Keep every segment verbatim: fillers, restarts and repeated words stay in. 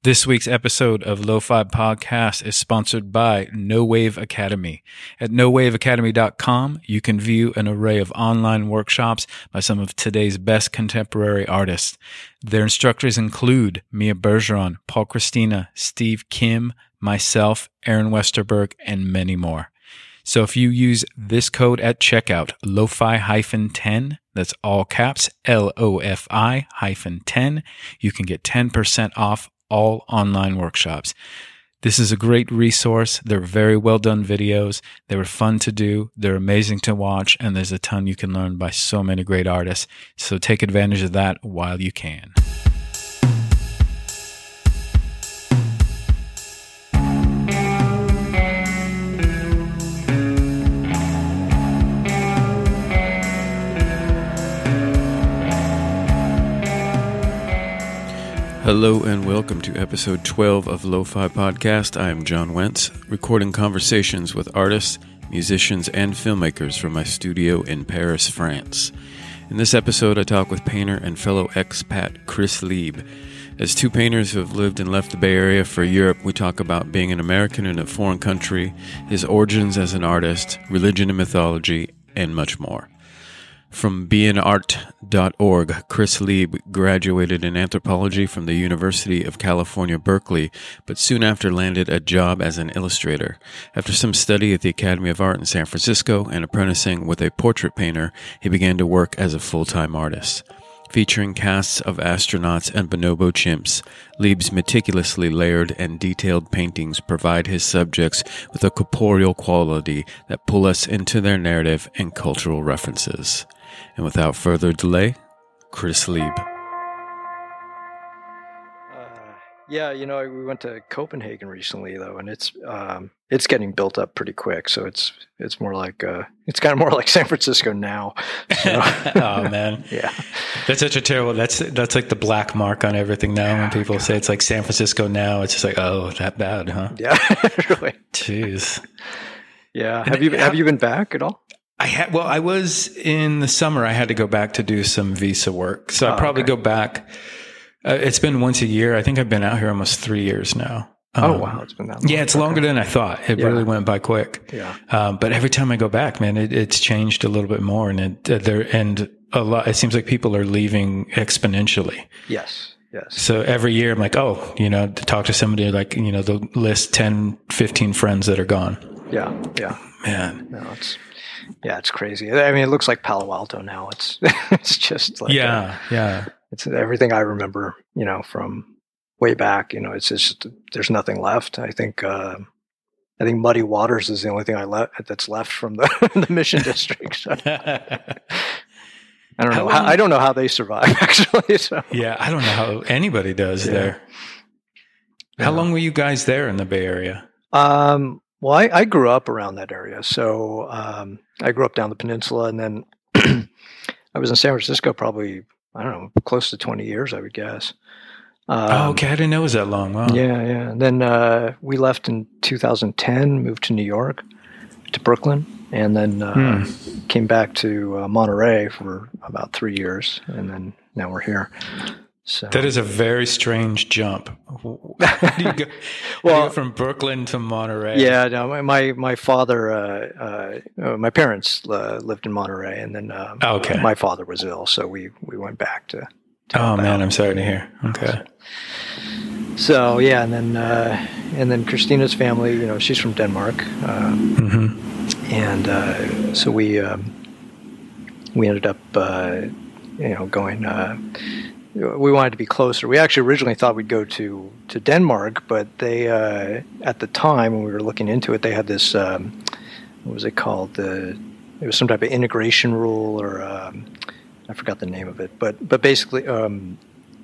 This week's episode of Lo-Fi Podcast is sponsored by No Wave Academy. At no wave academy dot com, you can view an array of online workshops by some of today's best contemporary artists. Their instructors include Mia Bergeron, Paul Christina, Steve Kim, myself, Aaron Westerberg, and many more. So if you use this code at checkout, Lo-Fi ten, that's all caps, L O F I hyphen ten, you can get ten percent off all online workshops. This is a great resource. They're very well done videos. They were fun to do. They're amazing to watch. And there's a ton you can learn by so many great artists. So take advantage of that while you can. Hello and welcome to episode twelve of Lo-Fi Podcast. I am John Wentz, recording conversations with artists, musicians, and filmmakers from my studio in Paris, France. In this episode, I talk with painter and fellow expat Chris Lieb. As two painters who have lived and left the Bay Area for Europe, we talk about being an American in a foreign country, his origins as an artist, religion and mythology, and much more. From be an art dot org, Chris Lieb graduated in anthropology from the University of California, Berkeley, but soon after landed a job as an illustrator. After some study at the Academy of Art in San Francisco and apprenticing with a portrait painter, he began to work as a full-time artist. Featuring casts of astronauts and bonobo chimps, Lieb's meticulously layered and detailed paintings provide his subjects with a corporeal quality that pull us into their narrative and cultural references. And without further delay, Chris Lieb. Uh, yeah, you know, we went to Copenhagen recently, though, and it's um, it's getting built up pretty quick. So it's it's more like uh, it's kind of more like San Francisco now. So. Oh man, yeah, that's such a terrible. That's that's like the black mark on everything now. Yeah, when people God. say it's like San Francisco now, it's just like, oh, that bad, huh? Yeah, really. Jeez. Yeah. Have you have you been back at all? I had, well, I was in the summer. I had to go back to do some visa work. So Oh, I probably okay. go back. Uh, it's been once a year. I think I've been out here almost three years now. Oh, Um, wow. It's been that long. Yeah, it's longer Okay. than I thought. It Yeah. really went by quick. Yeah. Um, but every time I go back, man, it, it's changed a little bit more, and it uh, there and a lot. It seems like people are leaving exponentially. Yes. Yes. So every year, I'm like, oh, you know, to talk to somebody, like, you know, they'll list ten, fifteen friends that are gone. Yeah. Yeah. Man. No, it's yeah, it's crazy. I mean, it looks like Palo Alto now. It's it's just like Yeah, uh, yeah. it's everything I remember, you know, from way back. You know, it's just there's nothing left. I think uh, I think Muddy Waters is the only thing I left that's left from the, the Mission District. So, I don't How know. How, long- I don't know how they survive actually. So Yeah, I don't know how anybody does Yeah. there. How Yeah. long were you guys there in the Bay Area? Um, well, I, I grew up around that area. So um, I grew up down the peninsula, and then I was in San Francisco probably, I don't know, close to twenty years, I would guess. Um, oh, okay. I didn't know it was that long. Wow. Yeah, yeah. And then uh, we left in two thousand ten, moved to New York, to Brooklyn, and then uh, Hmm. came back to uh, Monterey for about three years, and then now we're here. So That is a very strange jump. How do you go, Well- how do you go from Brooklyn to Monterey? yeah, no, my my, my father, uh, uh, my parents uh, lived in Monterey, and then um, Okay. my father was ill, so we, we went back to. to Oh help man, out. I'm sorry to hear. Okay. So yeah, and then uh, and then Christina's family, you know, she's from Denmark, um, Mm-hmm. and uh, so we um, we ended up, uh, you know, going. Uh, we wanted to be closer. We actually originally thought we'd go to, to Denmark, but they uh, at the time when we were looking into it, they had this um, what was it called? The it was some type of integration rule, or um, I forgot the name of it. But but basically, um,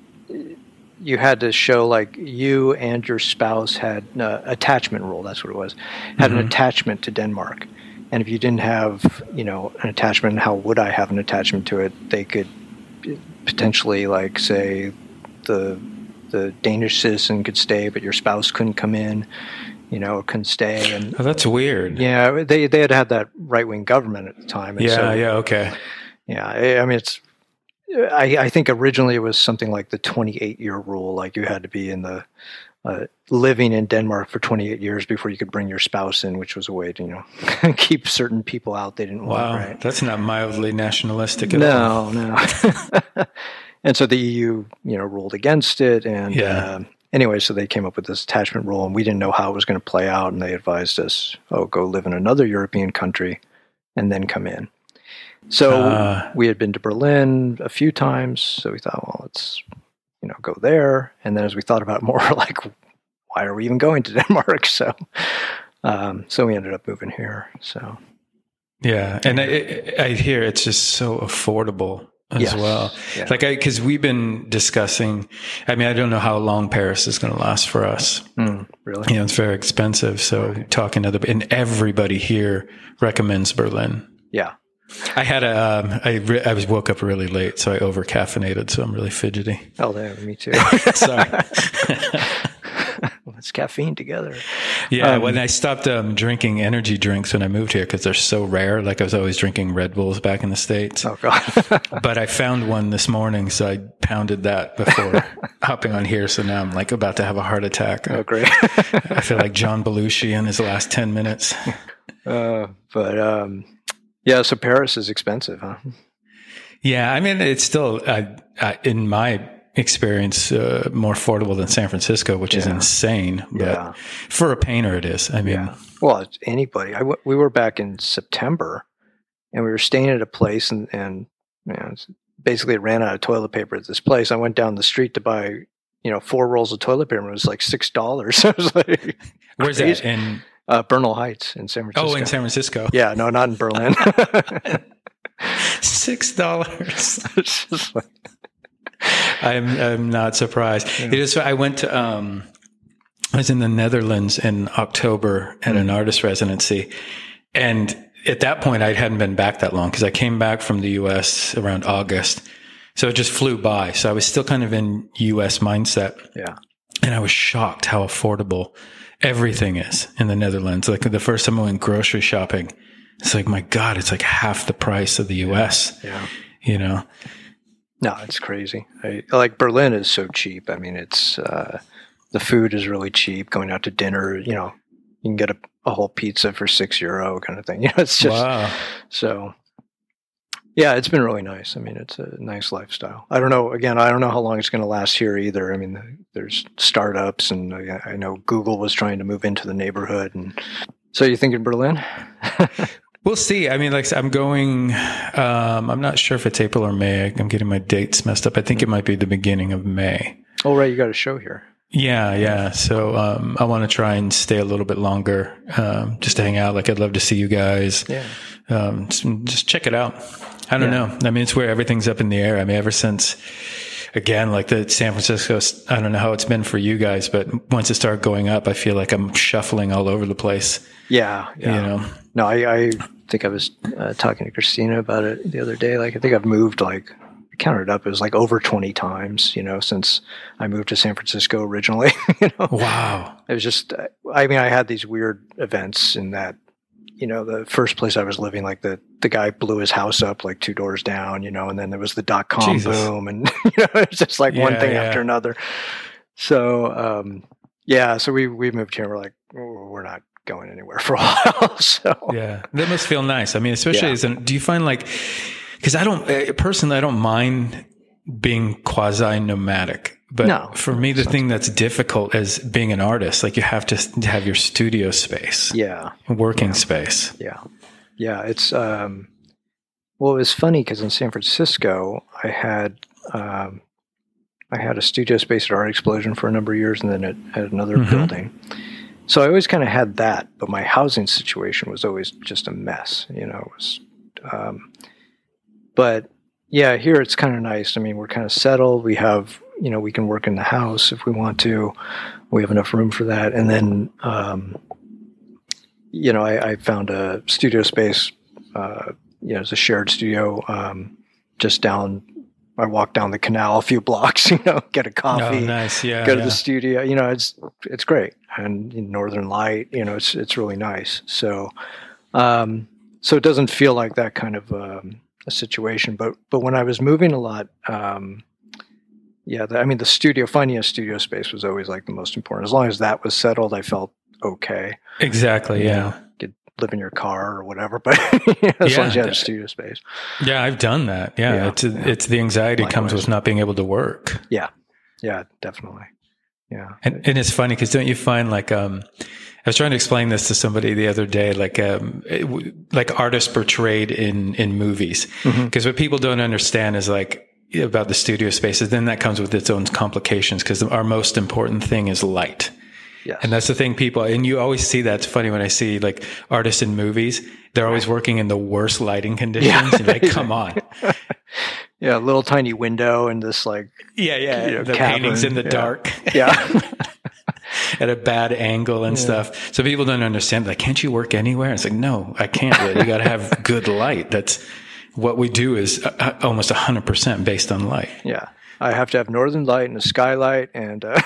you had to show like you and your spouse had uh, attachment rule. That's what it was. Had Mhm. an attachment to Denmark, and if you didn't have, you know, an attachment, how would I have an attachment to it? They could potentially, like, say, the the Danish citizen could stay, but your spouse couldn't come in, you know, couldn't stay. And Oh, that's weird. yeah, they they had had that right wing government at the time. And Yeah, so, yeah, okay. yeah. I I mean, it's I, I think originally it was something like the twenty-eight year rule. Like you had to be in the uh, living in Denmark for twenty-eight years before you could bring your spouse in, which was a way to, you know, keep certain people out they didn't wow, want. Right? That's not mildly nationalistic at all. No, no. And so the E U, you know, ruled against it. And yeah. uh, anyway, so they came up with this attachment rule, and we didn't know how it was going to play out. And they advised us, oh, go live in another European country and then come in. So uh, we had been to Berlin a few times. So we thought, well, let's, you know, go there. And then as we thought about it more, like, why are we even going to Denmark? So, um, so we ended up moving here. So, yeah. And I, I hear it's just so affordable as yes. well. Yeah. Like, I, cause we've been discussing, I mean, I don't know how long Paris is going to last for us. Mm, really? You know, it's very expensive. So right. talking to the, and everybody here recommends Berlin. Yeah. I had a, um, I, re- I was woke up really late, so I over caffeinated, so I'm really fidgety. Oh, damn, me too. Sorry. Let's caffeine together. Yeah, um, when I stopped um, drinking energy drinks when I moved here, because they're so rare, like I was always drinking Red Bulls back in the States. Oh, God. But I found one this morning, so I pounded that before hopping on here, so now I'm like about to have a heart attack. Oh, great. I feel like John Belushi in his last ten minutes. Uh, but, um, yeah, so Paris is expensive, huh? Yeah, I mean, it's still, uh, uh, in my experience, uh, more affordable than San Francisco, which yeah. is insane. But yeah. for a painter, it is. I mean, yeah. well, it's anybody. I w- we were back in September, and we were staying at a place, and, and you know, basically it ran out of toilet paper at this place. I went down the street to buy, you know, four rolls of toilet paper, and it was like six dollars. I was like, where's crazy. that? In Uh, Bernal Heights in San Francisco. Oh, in San Francisco. Yeah, no, not in Berlin. Six dollars. like... I'm I'm not surprised. Yeah. It is. I went to. Um, I was in the Netherlands in October at mm. an artist residency, and at that point I hadn't been back that long because I came back from the U S around August, so it just flew by. So I was still kind of in U S mindset. Yeah, and I was shocked how affordable everything is in the Netherlands. Like the first time I went grocery shopping, it's like, my God, it's like half the price of the U S. Yeah. You know? No, it's crazy. I, like Berlin is so cheap. I mean, it's, uh, the food is really cheap. Going out to dinner, you know, you can get a, a whole pizza for six euro kind of thing. You know, it's just, wow. So yeah, it's been really nice. I mean, it's a nice lifestyle. I don't know, again, I don't know how long it's going to last here either. I mean, there's startups, and I know Google was trying to move into the neighborhood. And so you think in Berlin? We'll see. I mean, like I'm going, um, I'm not sure if it's April or May. I'm getting my dates messed up. I think it might be the beginning of May. Oh, right. You got a show here. Yeah. Yeah. So, um, I want to try and stay a little bit longer, um, just to hang out. Like I'd love to see you guys. Yeah. Um, just, just check it out. I don't yeah. know. I mean, it's where everything's up in the air. I mean, ever since, again, like the San Francisco, I don't know how it's been for you guys, but once it started going up, I feel like I'm shuffling all over the place. Yeah. yeah. You know? No, I, I think I was uh, talking to Christina about it the other day. Like, I think I've moved, like, I counted up, it was like over twenty times, you know, since I moved to San Francisco originally. you know? Wow. It was just, I mean, I had these weird events in that, you know, the first place I was living, like the, the guy blew his house up like two doors down, you know, and then there was the dot com Jesus. boom, and you know, it's just like yeah, one thing yeah. after another. So, um, yeah, so we, we moved here. We're like, oh, we're not going anywhere for a while. So yeah, that must feel nice. I mean, especially yeah. as an, do you find like, cause I don't, personally, I don't mind being quasi nomadic. But no, for me, the thing that's difficult is being an artist. Like you have to have your studio space. Yeah. Working yeah. space. Yeah. Yeah. It's, um, well, it was funny because in San Francisco, I had, um, I had a studio space at Art Explosion for a number of years, and then at, at another mm-hmm. building. So I always kind of had that, but my housing situation was always just a mess, you know, it was, um, but yeah, here it's kind of nice. I mean, we're kind of settled. We have, you know, we can work in the house if we want to. We have enough room for that. And then, um, you know, I, I found a studio space, uh, you know, it's a shared studio, um, just down, I walk down the canal a few blocks, you know, get a coffee, oh, nice. yeah, go yeah. to the studio, you know, it's, it's great. And in Northern Light, you know, it's, it's really nice. So, um, so it doesn't feel like that kind of, um, a situation. But but when I was moving a lot, um, yeah, the, I mean, the studio, finding a studio space was always like the most important. As long as that was settled, I felt okay. Exactly. You yeah. know, could live in your car or whatever, but you know, as yeah. long as you had a studio space. Yeah, I've done that. Yeah, yeah it's a, yeah. it's the anxiety Likewise. Comes with not being able to work. Yeah, yeah, definitely. Yeah, and, and it's funny because don't you find like um, I was trying to explain this to somebody the other day, like um, it, like artists portrayed in in movies, because mm-hmm. what people don't understand is like about the studio spaces. Then that comes with its own complications because our most important thing is light. Yes. And that's the thing people, and you always see that. It's funny when I see like artists in movies, they're always working in the worst lighting conditions. Yeah. You're like, come on. Yeah, a little tiny window and this like, yeah, yeah, you know, the cavern. Paintings in the yeah. dark. Yeah. At a bad angle and yeah. stuff. So people don't understand, like, can't you work anywhere? It's like, no, I can't really. You got to have good light. That's what we do is uh, almost one hundred percent based on light. Yeah. I have to have northern light and a skylight and... Uh,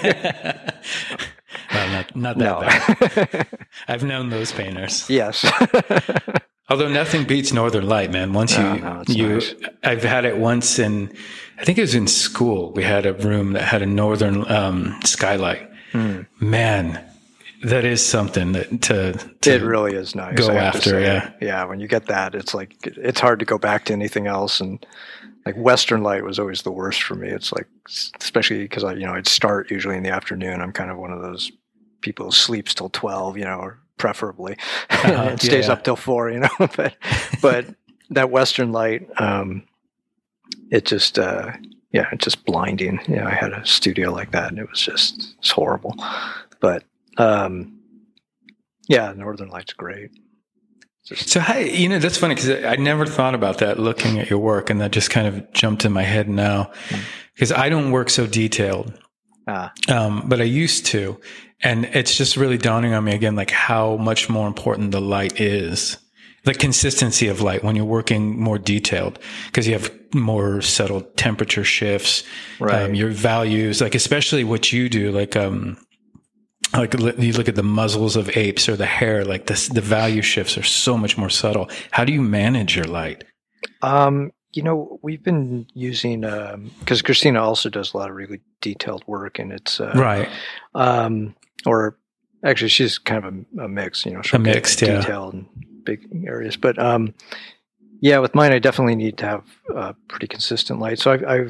well, not, not that no. bad. I've known those painters. Yes. Although nothing beats northern light, man. Once you, no, no, you, nice. I've had it once in, I think it was in school. We had a room that had a northern um, skylight. Mm. Man, that is something that to, to it really is nice. Go after, yeah, yeah. When you get that, it's like it's hard to go back to anything else. And like Western light was always the worst for me. It's like, especially because I, you know, I'd start usually in the afternoon. I'm kind of one of those people who sleeps till twelve, you know, or preferably, uh-huh. and stays yeah, yeah. up till four, you know. but but that Western light, um, it just, uh, yeah, it's just blinding. Yeah, I had a studio like that, and it was just it's horrible. But um, yeah, Northern Light's great. Just, so, how, you know, that's funny because I never thought about that looking at your work, and that just kind of jumped in my head now because I don't work so detailed, ah. um, but I used to. And it's just really dawning on me again, like how much more important the light is, the consistency of light when you're working more detailed, because you have more subtle temperature shifts, right. um, your values, like especially what you do, like, um, like you look at the muzzles of apes or the hair, like the, the value shifts are so much more subtle. How do you manage your light? Um, you know, we've been using, um, cause Christina also does a lot of really detailed work, and it's, uh, right. Um, or actually she's kind of a, a mix, you know, she'll a mixed, get detailed yeah. in big areas. But um, yeah, with mine, I definitely need to have uh, pretty consistent light. So I've, I've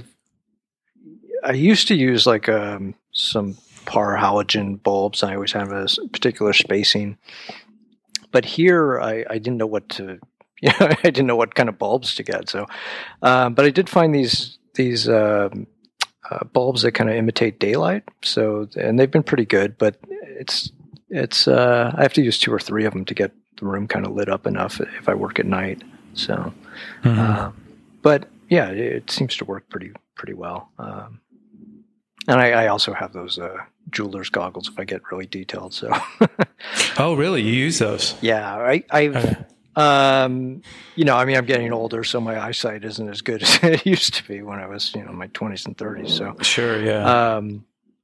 I used to use like um, some par halogen bulbs. I always have a particular spacing. But here, I, I didn't know what to, you know, I didn't know what kind of bulbs to get. So, um, but I did find these these. Um, Uh, bulbs that kind of imitate daylight, so and they've been pretty good. But it's it's uh, I have to use two or three of them to get the room kind of lit up enough if I work at night. So, mm-hmm. uh, but yeah, it, it seems to work pretty pretty well. Um, and I, I also have those uh, jeweler's goggles if I get really detailed. So, oh, really? You use those? Yeah, I I've. Okay. Um, you know, I mean, I'm getting older, so my eyesight isn't as good as it used to be when I was, you know, in my twenties and thirties. So sure, yeah. Um,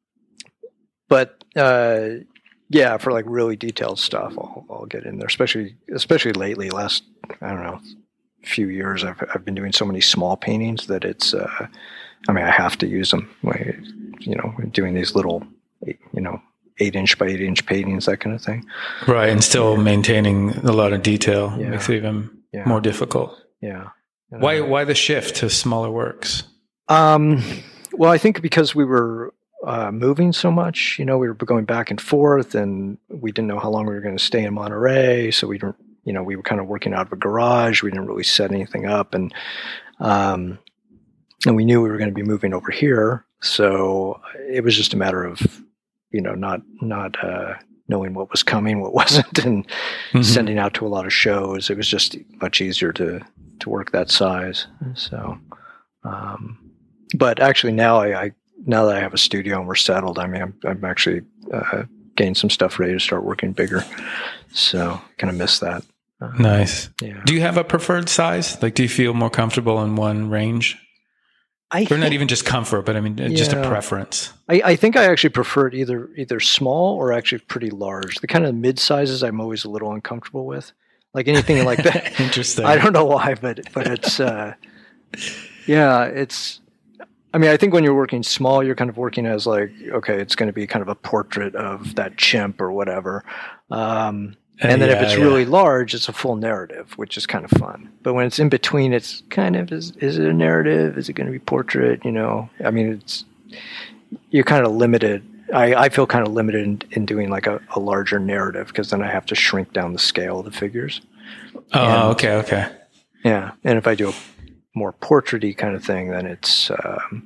but uh, yeah, for like really detailed stuff, I'll, I'll get in there. Especially, especially lately, last I don't know, few years, I've I've been doing so many small paintings that it's. Uh, I mean, I have to use them. You know, doing these little, you know. eight inch by eight inch paintings, that kind of thing. Right. And still yeah. maintaining a lot of detail yeah. makes it even yeah. more difficult. Yeah. And why, I, why the shift to smaller works? Um, well, I think because we were uh, moving so much, you know, we were going back and forth, and we didn't know how long we were going to stay in Monterey. So we didn't, you know, we were kind of working out of a garage. We didn't really set anything up. And, um, and we knew we were going to be moving over here. So it was just a matter of, you know, not not uh, knowing what was coming, what wasn't, and mm-hmm. sending out to a lot of shows. It was just much easier to to work that size. So, um, but actually now I, I now that I have a studio and we're settled, I mean, I'm, I'm actually uh, getting some stuff ready to start working bigger. So, kind of miss that. Uh, nice. Yeah. Do you have a preferred size? Like, do you feel more comfortable in one range? I or think, not even just comfort, but I mean, yeah. just a preference. I, I think I actually preferred either either small or actually pretty large. The kind of mid sizes I'm always a little uncomfortable with. like anything like that. Interesting. I don't know why, but but it's uh, yeah, it's. I mean, I think when you're working small, you're kind of working as like, okay, it's going to be kind of a portrait of that chimp or whatever. Um, and then yeah, if it's yeah. really large, it's a full narrative, which is kind of fun. But when it's in between, it's kind of, is, is it a narrative? Is it going to be portrait? You know, I mean, it's, you're kind of limited. I, I feel kind of limited in, in doing like a, a larger narrative because then I have to shrink down the scale of the figures. Oh, and, okay, okay. Yeah. And if I do a more portrait-y kind of thing, then it's, um,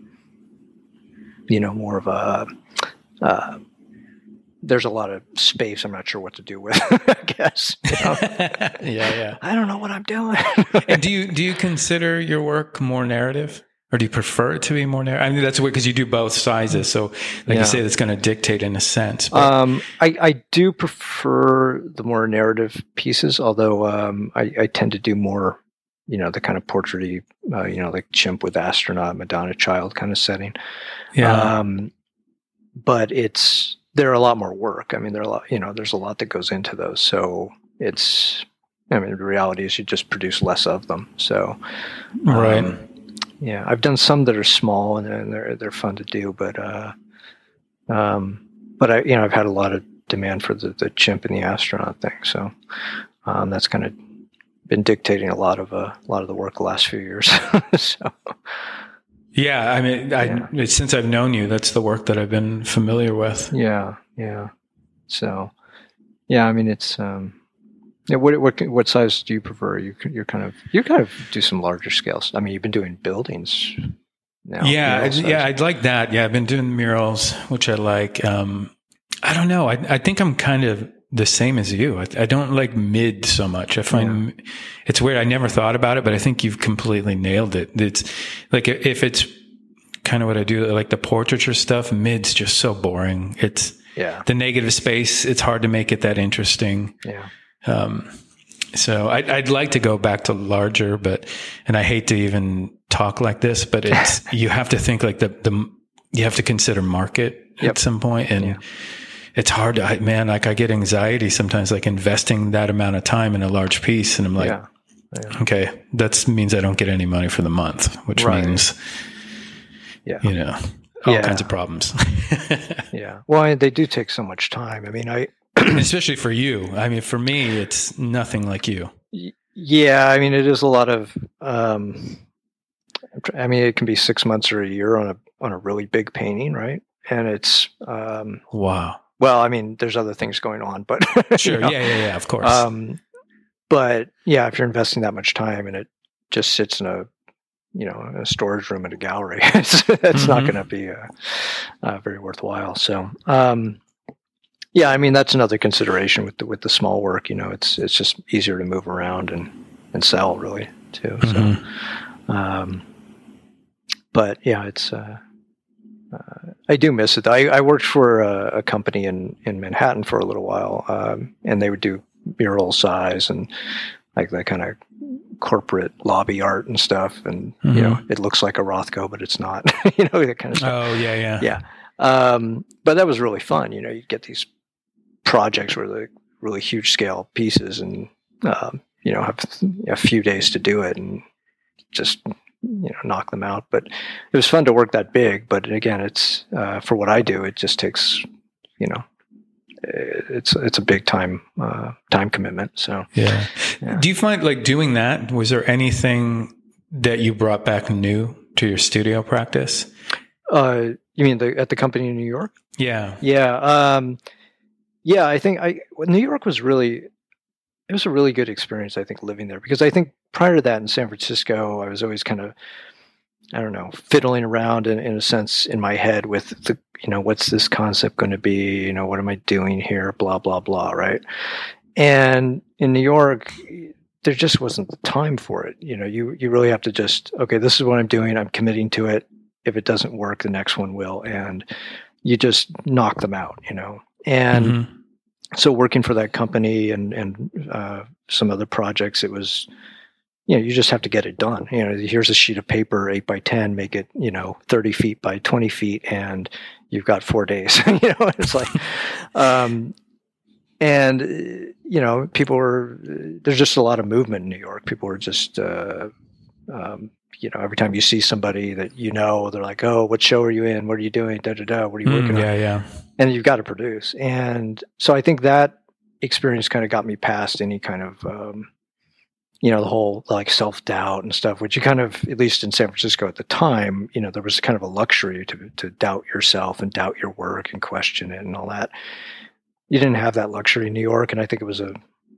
you know, more of a, uh, there's a lot of space I'm not sure what to do with, I guess. You know? yeah, yeah. I don't know what I'm doing. And do you do you consider your work more narrative? Or do you prefer it to be more narrative? I mean, that's weird because you do both sizes. So like yeah. you say, that's going to dictate in a sense. But. Um, I, I do prefer the more narrative pieces, although um, I, I tend to do more, you know, the kind of portrait-y, uh, you know, like chimp with astronaut, Madonna child kind of setting. Yeah. Um, but it's, they're a lot more work. I mean, there are a lot, you know, there's a lot that goes into those. So it's, I mean, the reality is you just produce less of them. So, um, right. Yeah, I've done some that are small and they're, they're fun to do, but, uh, um, but I, you know, I've had a lot of demand for the, the chimp and the astronaut thing. So, um, that's kind of been dictating a lot of, uh, a lot of the work the last few years. So. Yeah, I mean, I, Yeah. since I've known you, that's the work that I've been familiar with. Yeah, yeah. So, yeah, I mean, it's um, yeah. What what what size do you prefer? You you're kind of you kind of do some larger scales. I mean, you've been doing buildings now. Yeah, mural I'd, yeah, size. I'd like that. Yeah, I've been doing murals, which I like. Um, I don't know. I I think I'm kind of the same as you. I, I don't like mid so much. I find yeah. it's weird. I never thought about it, but I think you've completely nailed it. It's like if it's kind of what I do, like the portraiture stuff, mid's just so boring. It's yeah. the negative space. It's hard to make it that interesting. Yeah. Um, so I'd, I'd like to go back to larger, but, and I hate to even talk like this, but it's, you have to think like the, the, you have to consider market Yep. at some point. And Yeah. it's hard to, I, man, like I get anxiety sometimes, like investing that amount of time in a large piece. And I'm like, Yeah. Yeah. okay, that means I don't get any money for the month, which Right. means, Yeah. you know, all Yeah. kinds of problems. Yeah. Well, I, they do take so much time. I mean, I, Especially for you. I mean, for me, it's nothing like you. yeah, I mean, it is a lot of, um, I mean, it can be six months or a year on a, on a really big painting. Right. And it's, um, Wow. well, I mean, there's other things going on, but Sure. you know, Yeah, yeah, yeah. Of course. Um, but yeah, if you're investing that much time and it just sits in a, you know, a storage room in a gallery, it's, it's Mm-hmm. not going to be uh, uh, very worthwhile. So, um, yeah, I mean, that's another consideration with the, with the small work. You know, it's it's just easier to move around and, and sell really too. Mm-hmm. So, um, but yeah, it's. Uh, uh, I do miss it. I, I worked for a, a company in, in Manhattan for a little while, um, and they would do mural size and like that kind of corporate lobby art and stuff. And Mm-hmm. you know, it looks like a Rothko, but it's not. You know, that kind of stuff. Oh, yeah, yeah. Yeah. Um, but that was really fun. You know, you get these projects where they're really huge scale pieces and, um, you know, have a few days to do it and just, you know, knock them out. But it was fun to work that big. But again, it's, uh, for what I do, it just takes, you know, it's, it's a big time, uh, time commitment. So, Yeah. Yeah. Do you find like doing that, was there anything that you brought back new to your studio practice? uh, you mean the, at the company in New York? Yeah. Yeah. Um, yeah, I think I, New York was really, it was a really good experience, I think, living there, because I think prior to that in San Francisco, I was always kind of, I don't know, fiddling around in, in a sense in my head with the, you know, what's this concept going to be? You know, what am I doing here? Blah, blah, blah. Right. And in New York, there just wasn't the time for it. You know, you, you really have to just, okay, this is what I'm doing. I'm committing to it. If it doesn't work, the next one will. And you just knock them out, you know, and Mm-hmm. so working for that company and, and, uh, some other projects, it was, you know, you just have to get it done. You know, here's a sheet of paper, eight by ten, make it, you know, thirty feet by twenty feet, and you've got four days, you know, it's like, um, and you know, people were there's just a lot of movement in New York. People were just, uh, um, you know, every time you see somebody that you know, they're like, "Oh, what show are you in? What are you doing? Da da da. What are you working mm, on?" Yeah, yeah. And you've got to produce. And so I think that experience kind of got me past any kind of, um, you know, the whole like self-doubt and stuff, which you kind of, at least in San Francisco at the time, you know, there was kind of a luxury to to doubt yourself and doubt your work and question it and all that. You didn't have that luxury in New York. And I think it was a,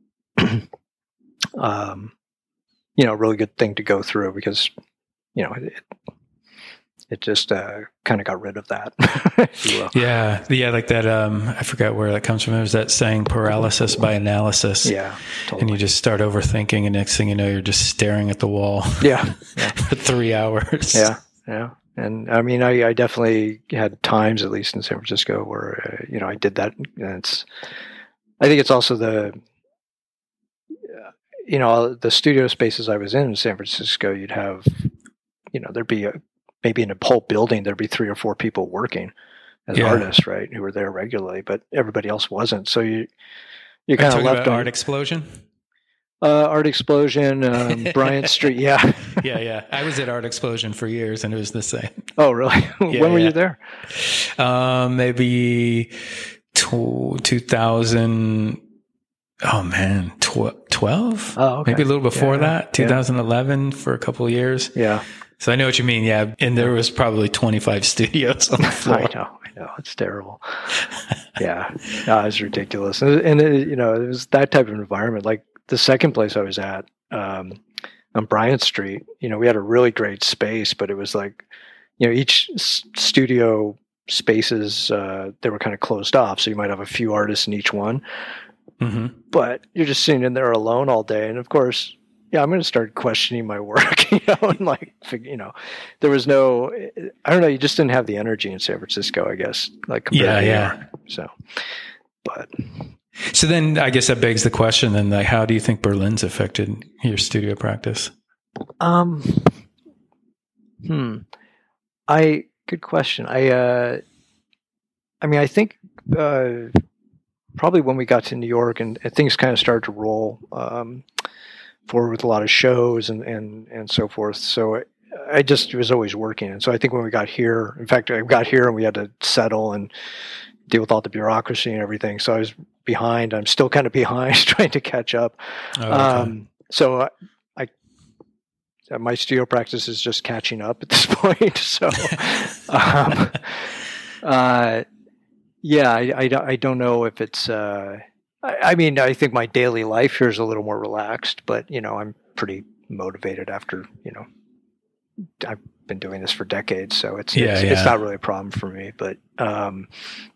um, you know, really good thing to go through because, you know, it, it just uh, kind of got rid of that. If you will. Yeah. Yeah. Like that. Um, I forgot where that comes from. It was that saying paralysis by analysis. Yeah. Totally. And you just start overthinking and next thing you know, you're just staring at the wall. Yeah. yeah. for three hours. Yeah. Yeah. And I mean, I, I definitely had times, at least in San Francisco, where, uh, you know, I did that. And it's, I think it's also the, you know, the studio spaces I was in in San Francisco, you'd have, you know, there'd be a, maybe in a whole building, there'd be three or four people working as yeah. artists, right, who were there regularly, but everybody else wasn't. So you, you kind of left about on Art Explosion. Uh, Art Explosion, um, Bryant Street. Yeah. yeah. Yeah. I was at Art Explosion for years and it was the same. Oh, really? Yeah, when were yeah. you there? Um, maybe two thousand. Oh man, twelve? Oh, okay. Maybe a little before yeah, that, twenty eleven yeah. for a couple of years. Yeah. So I know what you mean. Yeah. And there was probably twenty-five studios on the floor. I know. I know. It's terrible. yeah. No, it's ridiculous. And, and it, you know, it was that type of environment. Like the second place I was at, um, on Bryant Street, you know, we had a really great space, but it was like, you know, each s- studio spaces, uh, they were kind of closed off. So you might have a few artists in each one. Mm-hmm. But you're just sitting in there alone all day. And of course, yeah, I'm going to start questioning my work, you know, and like, you know, there was no, I don't know, you just didn't have the energy in San Francisco, I guess, like, yeah, yeah. So, but. So then I guess that begs the question then, like, how do you think Berlin's affected your studio practice? Um, hmm. I, good question. I, uh, I mean, I think, uh, probably when we got to New York and, and things kind of started to roll um, forward with a lot of shows and, and, and so forth. So I, I just was always working. And so I think when we got here, in fact, I got here and we had to settle and deal with all the bureaucracy and everything. So I was behind. I'm still kind of behind trying to catch up. Oh, okay. Um, so I, I, my studio practice is just catching up at this point. So, um, uh, Yeah, I, I, I don't know if it's, uh, I, I mean, I think my daily life here is a little more relaxed, but, you know, I'm pretty motivated after, you know, I've been doing this for decades, so it's, yeah, it's, yeah. it's not really a problem for me, but, um,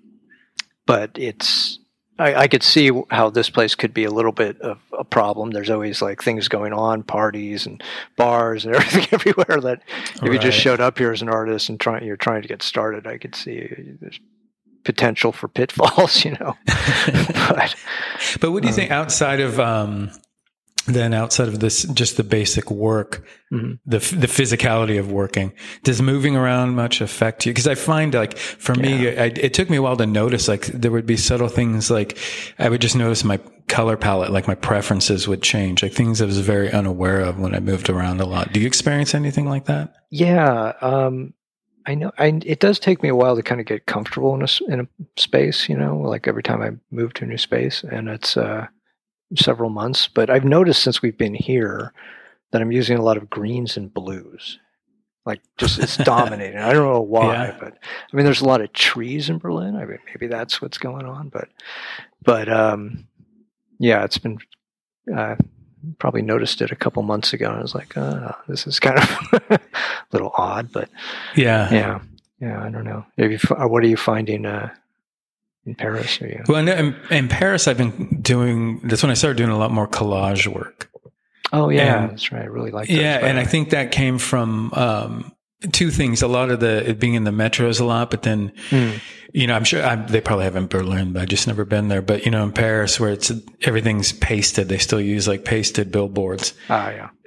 but it's, I, I could see how this place could be a little bit of a problem. There's always like things going on, parties and bars and everything everywhere that if right. you just showed up here as an artist and trying, you're trying to get started, I could see there's potential for pitfalls, you know. but, but what do you um, think outside of um, then outside of this, just the basic work, mm-hmm. the the physicality of working, does moving around much affect you? Because I find like for me, yeah. I, it took me a while to notice. Like there would be subtle things. Like I would just notice my color palette, like my preferences would change. Like things I was very unaware of when I moved around a lot. Do you experience anything like that? Yeah. Um, I know I, it does take me a while to kind of get comfortable in a, in a space, you know, like every time I move to a new space, and it's uh, several months. But I've noticed since we've been here that I'm using a lot of greens and blues. Like just it's dominating. I don't know why, yeah. but I mean, there's a lot of trees in Berlin. I mean, maybe that's what's going on. But, but um, yeah, it's been. Uh, Probably noticed it a couple months ago, and I was like, "Oh, this is kind of a little odd." But yeah, yeah, yeah. I don't know. Have you, what are you finding uh, in Paris? Are you? Well, in, in Paris, I've been doing. That's when I started doing a lot more collage work. Oh yeah, and, that's right. I really like that. Yeah, and I think that came from um, two things. A lot of the it being in the metros a lot, but then. Mm. You know, I'm sure I, they probably have in Berlin, but I just never been there. But, you know, in Paris where it's everything's pasted, they still use like pasted billboards. Ah, yeah.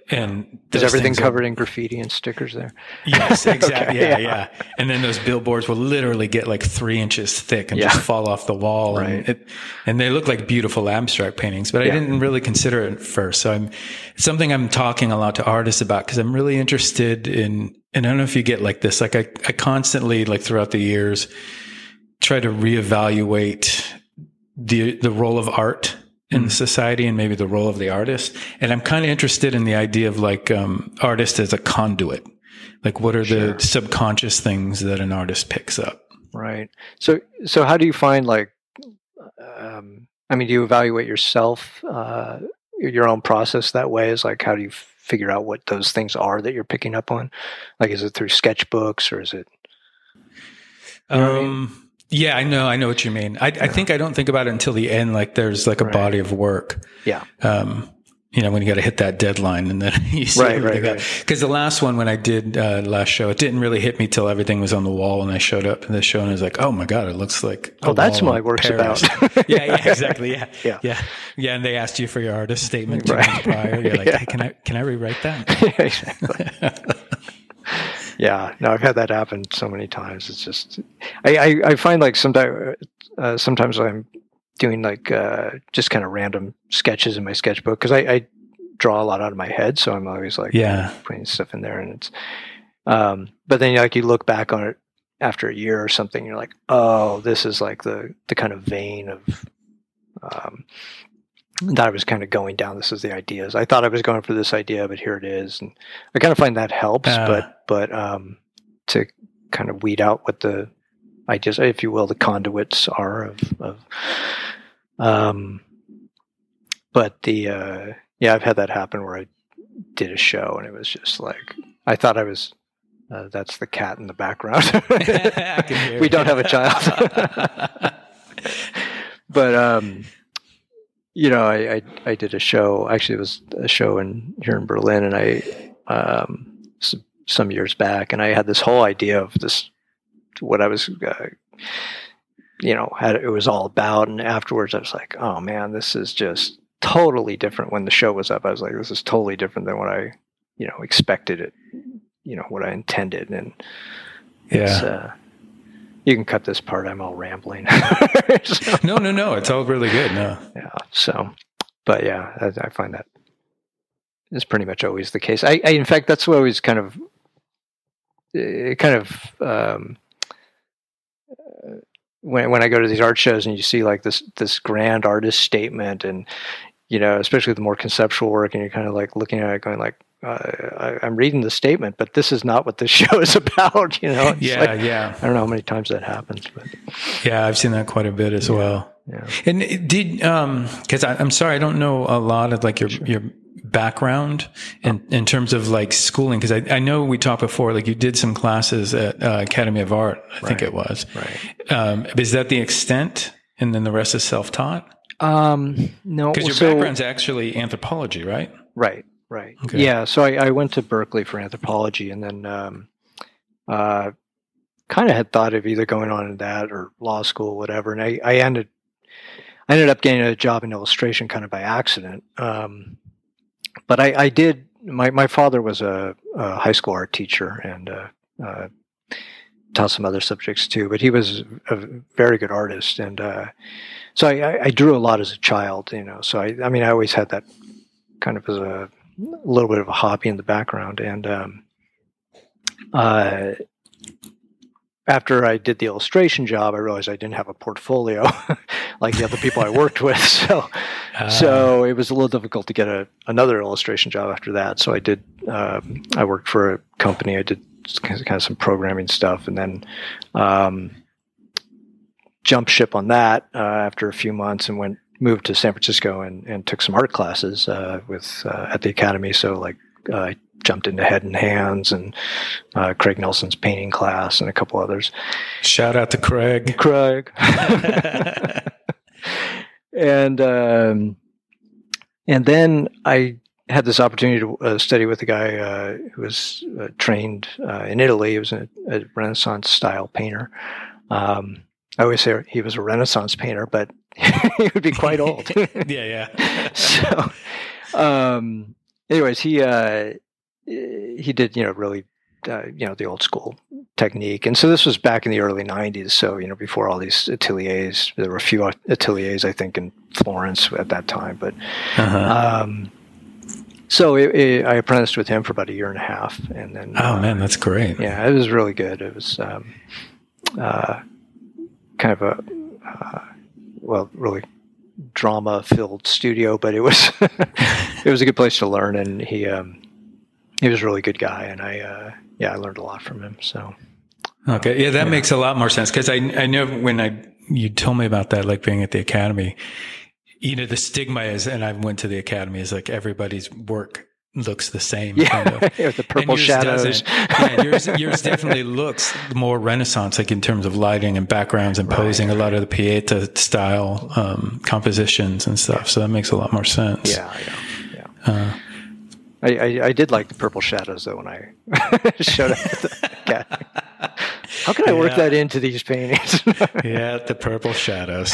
And is everything covered are, in graffiti and stickers there? Yes, exactly. Okay, yeah, yeah. yeah. And then those billboards will literally get like three inches thick and Yeah. just fall off the wall. Right. And it, and they look like beautiful abstract paintings, but I Yeah. didn't really consider it at first. So I'm, it's something I'm talking a lot to artists about because I'm really interested in, and I don't know if you get like this, like I, I constantly, like throughout the years, try to reevaluate the, the role of art in mm. society and maybe the role of the artist. And I'm kind of interested in the idea of like, um, artist as a conduit. Like what are sure. the subconscious things that an artist picks up? Right. So, so how do you find like, um, I mean, do you evaluate yourself, uh, your own process that way? Is like, how do you figure out what those things are that you're picking up on? Like, is it through sketchbooks or is it? You know um, I mean? Yeah, I know. I know what you mean. I, yeah. I think I don't think about it until the end. Like there's like a right. body of work. Yeah. Um, you know, when you got to hit that deadline and then you see right, right, right. Because the last one, when I did uh, last show, it didn't really hit me till everything was on the wall and I showed up in the show and I was like, oh my God, it looks like oh, that's what my work's about. yeah, yeah, exactly. Yeah. yeah, yeah, yeah. And they asked you for your artist statement two right. months prior. You're like, yeah. hey, can I can I rewrite that? yeah, exactly. Yeah, no, I've had that happen so many times. It's just, I, I, I find like sometimes, uh, sometimes I'm doing like uh, just kind of random sketches in my sketchbook because I, I draw a lot out of my head, so I'm always like yeah. putting stuff in there, and it's. Um, but then like you look back on it after a year or something, you're like, oh, this is like the the kind of vein of. Um, that I was kind of going down. This is the ideas. I thought I was going for this idea, but here it is. And I kind of find that helps, uh, but, but, um, to kind of weed out what the ideas, if you will, the conduits are of, of, um, but the, uh, yeah, I've had that happen where I did a show and it was just like, I thought I was, uh, that's the cat in the background. We don't have a child, but, um, you know, I, I, I did a show, actually it was a show in here in Berlin and I, um, some, some years back, and I had this whole idea of this, what I was, uh, you know, had, it was all about. And afterwards I was like, oh man, this is just totally different. When the show was up, I was like, this is totally different than what I, you know, expected it, you know, what I intended. And yeah. it's, uh, you can cut this part. I'm all rambling. so, no, no, no. It's all really good. No. Yeah. So, but yeah, I, I find that is pretty much always the case. I, I in fact, that's what always kind of, it kind of, um, uh, when when I go to these art shows and you see like this this grand artist statement, and you know, especially the more conceptual work, and you're kind of like looking at it, going like, Uh, I, I'm reading the statement, but this is not what this show is about. You know, it's yeah, like, yeah. I don't know how many times that happens, but yeah, I've seen that quite a bit as yeah, well. Yeah. And it did um, because I'm sorry, I don't know a lot of like your sure. your background in oh. in terms of like schooling, because I, I know we talked before, like you did some classes at uh, Academy of Art, I right. think it was. Right. Um, is that the extent, and then the rest is self-taught? Um, no, because your so, background's actually anthropology, right? Right. Right. Okay. Yeah. So I, I went to Berkeley for anthropology, and then um, uh, kind of had thought of either going on in that or law school, whatever. And I, I ended, I ended up getting a job in illustration kind of by accident. Um, but I, I did. My my father was a, a high school art teacher and uh, uh, taught some other subjects too. But he was a very good artist, and uh, so I, I drew a lot as a child. You know, so I, I mean, I always had that kind of as a a little bit of a hobby in the background. And um, uh, after I did the illustration job, I realized I didn't have a portfolio like the other people I worked with. So, uh. so it was a little difficult to get a, another illustration job after that. So I did, um, I worked for a company. I did kind of some programming stuff, and then um, jumped ship on that uh, after a few months and went, moved to San Francisco and, and took some art classes uh, with uh, at the academy. So like uh, I jumped into Head and Hands and uh, Craig Nelson's painting class and a couple others. Shout out to Craig. Craig. and um, and then I had this opportunity to uh, study with a guy uh, who was uh, trained uh, in Italy. He was a, a Renaissance style painter. Um, I always say he was a Renaissance painter, but he would be quite old. yeah, yeah. so, um, anyways, he uh, he did you know really uh, you know the old school technique, and so this was back in the early nineties. So you know before all these ateliers, there were a few ateliers I think in Florence at that time, but. Uh-huh. Um, So it, it, I apprenticed with him for about a year and a half, and then oh uh, man, that's great. Yeah, it was really good. It was um, uh, kind of a uh, well, really drama-filled studio, but it was it was a good place to learn, and he um, he was a really good guy, and I uh, yeah I learned a lot from him. So okay, yeah, that yeah. makes a lot more sense because I I know when I you told me about that, like being at the academy. You know, the stigma is, and I went to the academy, is like everybody's work looks the same. Yeah, kind of. Yeah, the purple shadows. Yeah, yours, yours definitely looks more Renaissance, like in terms of lighting and backgrounds and posing, right. A lot of the Pieta style um, compositions and stuff. So that makes a lot more sense. Yeah, yeah, yeah. Uh, I, I, I did like the purple shadows, though, when I showed up at the academy. How can I work yeah. that into these paintings? Yeah, the purple shadows.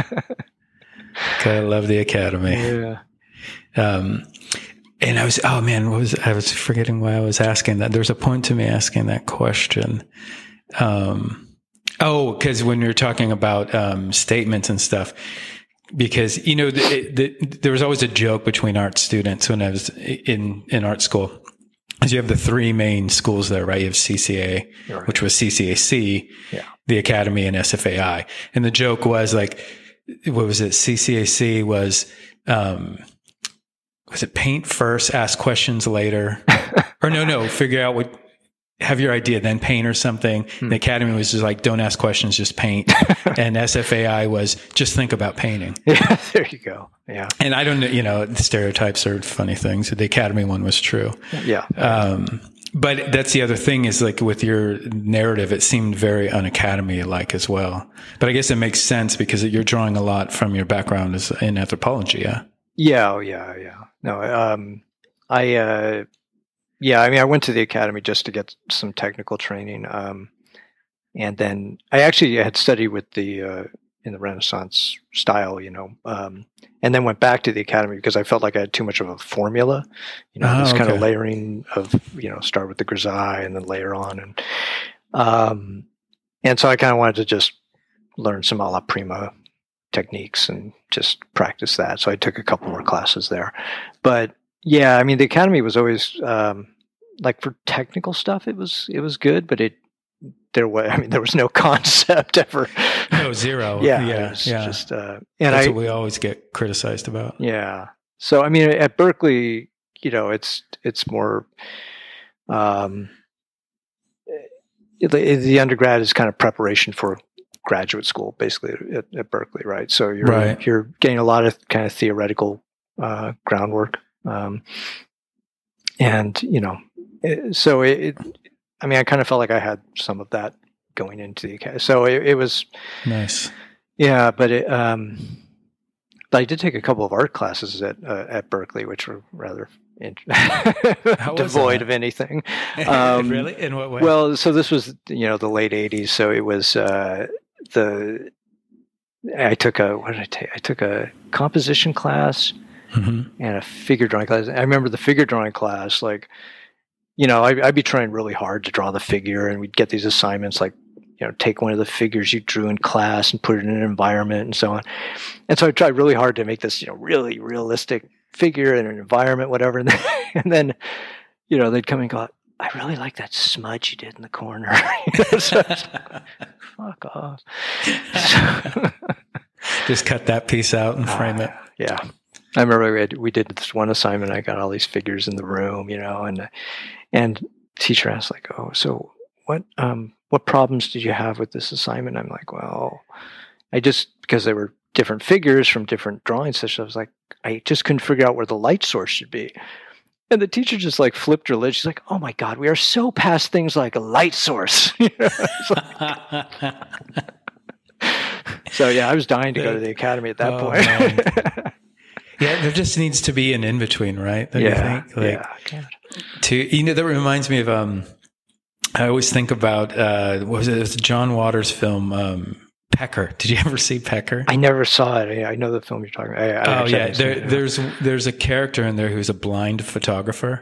I love the academy. Yeah. Um, and I was, oh man, what was, I was forgetting why I was asking that. There's a point to me asking that question. Um, oh, cause when you're talking about, um, statements and stuff, because, you know, the, the, there was always a joke between art students when I was in, in art school. Cause you have the three main schools there, right? You have C C A, right. which was C C A C, yeah. the academy, and S F A I. And the joke was like, what was it? C C A C was, um, was it paint first, ask questions later? Or no, no, figure out what, have your idea, then paint or something. Hmm. The academy was just like, don't ask questions, just paint. And S F A I was just think about painting. Yeah, there you go. Yeah. And I don't know, you know, the stereotypes are funny things. The academy one was true. Yeah. Um, But that's the other thing is like with your narrative, it seemed very un-academy-like as well. But I guess it makes sense because you're drawing a lot from your background as in anthropology, yeah? Yeah, oh, yeah, yeah. No, um, I, uh, yeah, I mean, I went to the academy just to get some technical training. Um, and then I actually had studied with the, uh, in the Renaissance style, you know, um, and then went back to the academy because I felt like I had too much of a formula, you know, oh, this okay. kind of layering of, you know, start with the grisaille and then layer on. And, um, and so I kind of wanted to just learn some alla prima techniques and just practice that. So I took a couple more classes there, but yeah, I mean, the academy was always, um, like for technical stuff, it was, it was good, but it, there was, I mean, there was no concept ever. No, zero. yeah. Yeah. Yeah. Just, uh, and That's I, what we always get criticized about. Yeah. So, I mean, at Berkeley, you know, it's, it's more, um, the, the undergrad is kind of preparation for graduate school, basically at, at Berkeley. Right. So you're, right. you're getting a lot of kind of theoretical, uh, groundwork. Um, and, you know, it, so it, it I mean, I kind of felt like I had some of that going into the academy. So it, it was nice. Yeah, but it, um, but I did take a couple of art classes at uh, at Berkeley, which were rather int- devoid of anything. Um, really? In what way? Well, so this was you know the late eighties, so it was uh, the. I took a what did I take? I took a composition class mm-hmm. and a figure drawing class. I remember the figure drawing class, like. You know, I, I'd be trying really hard to draw the figure, and we'd get these assignments like, you know, take one of the figures you drew in class and put it in an environment and so on. And so I tried really hard to make this, you know, really realistic figure in an environment, whatever. And then, and then you know, they'd come and go, I really like that smudge you did in the corner. So fuck off. So, just cut that piece out and frame uh, it. Yeah. I remember we, had, we did this one assignment. I got all these figures in the room, you know, and and teacher asked like, "Oh, so what um what problems did you have with this assignment?" I'm like, "Well, I just because they were different figures from different drawing sessions. I was like, I just couldn't figure out where the light source should be." And the teacher just like flipped her lid. She's like, "Oh my God, we are so past things like a light source." You know? Like, so yeah, I was dying to go to the academy at that oh, point. Yeah, there just needs to be an in between, right? Don't yeah, you think? Like, yeah. God. To you know, that reminds me of. Um, I always think about uh, what was it? It was a John Waters film, um, Pecker. Did you ever see Pecker? I never saw it. I, I know the film you're talking about. I, I oh yeah, there, it, there's there's a character in there who's a blind photographer.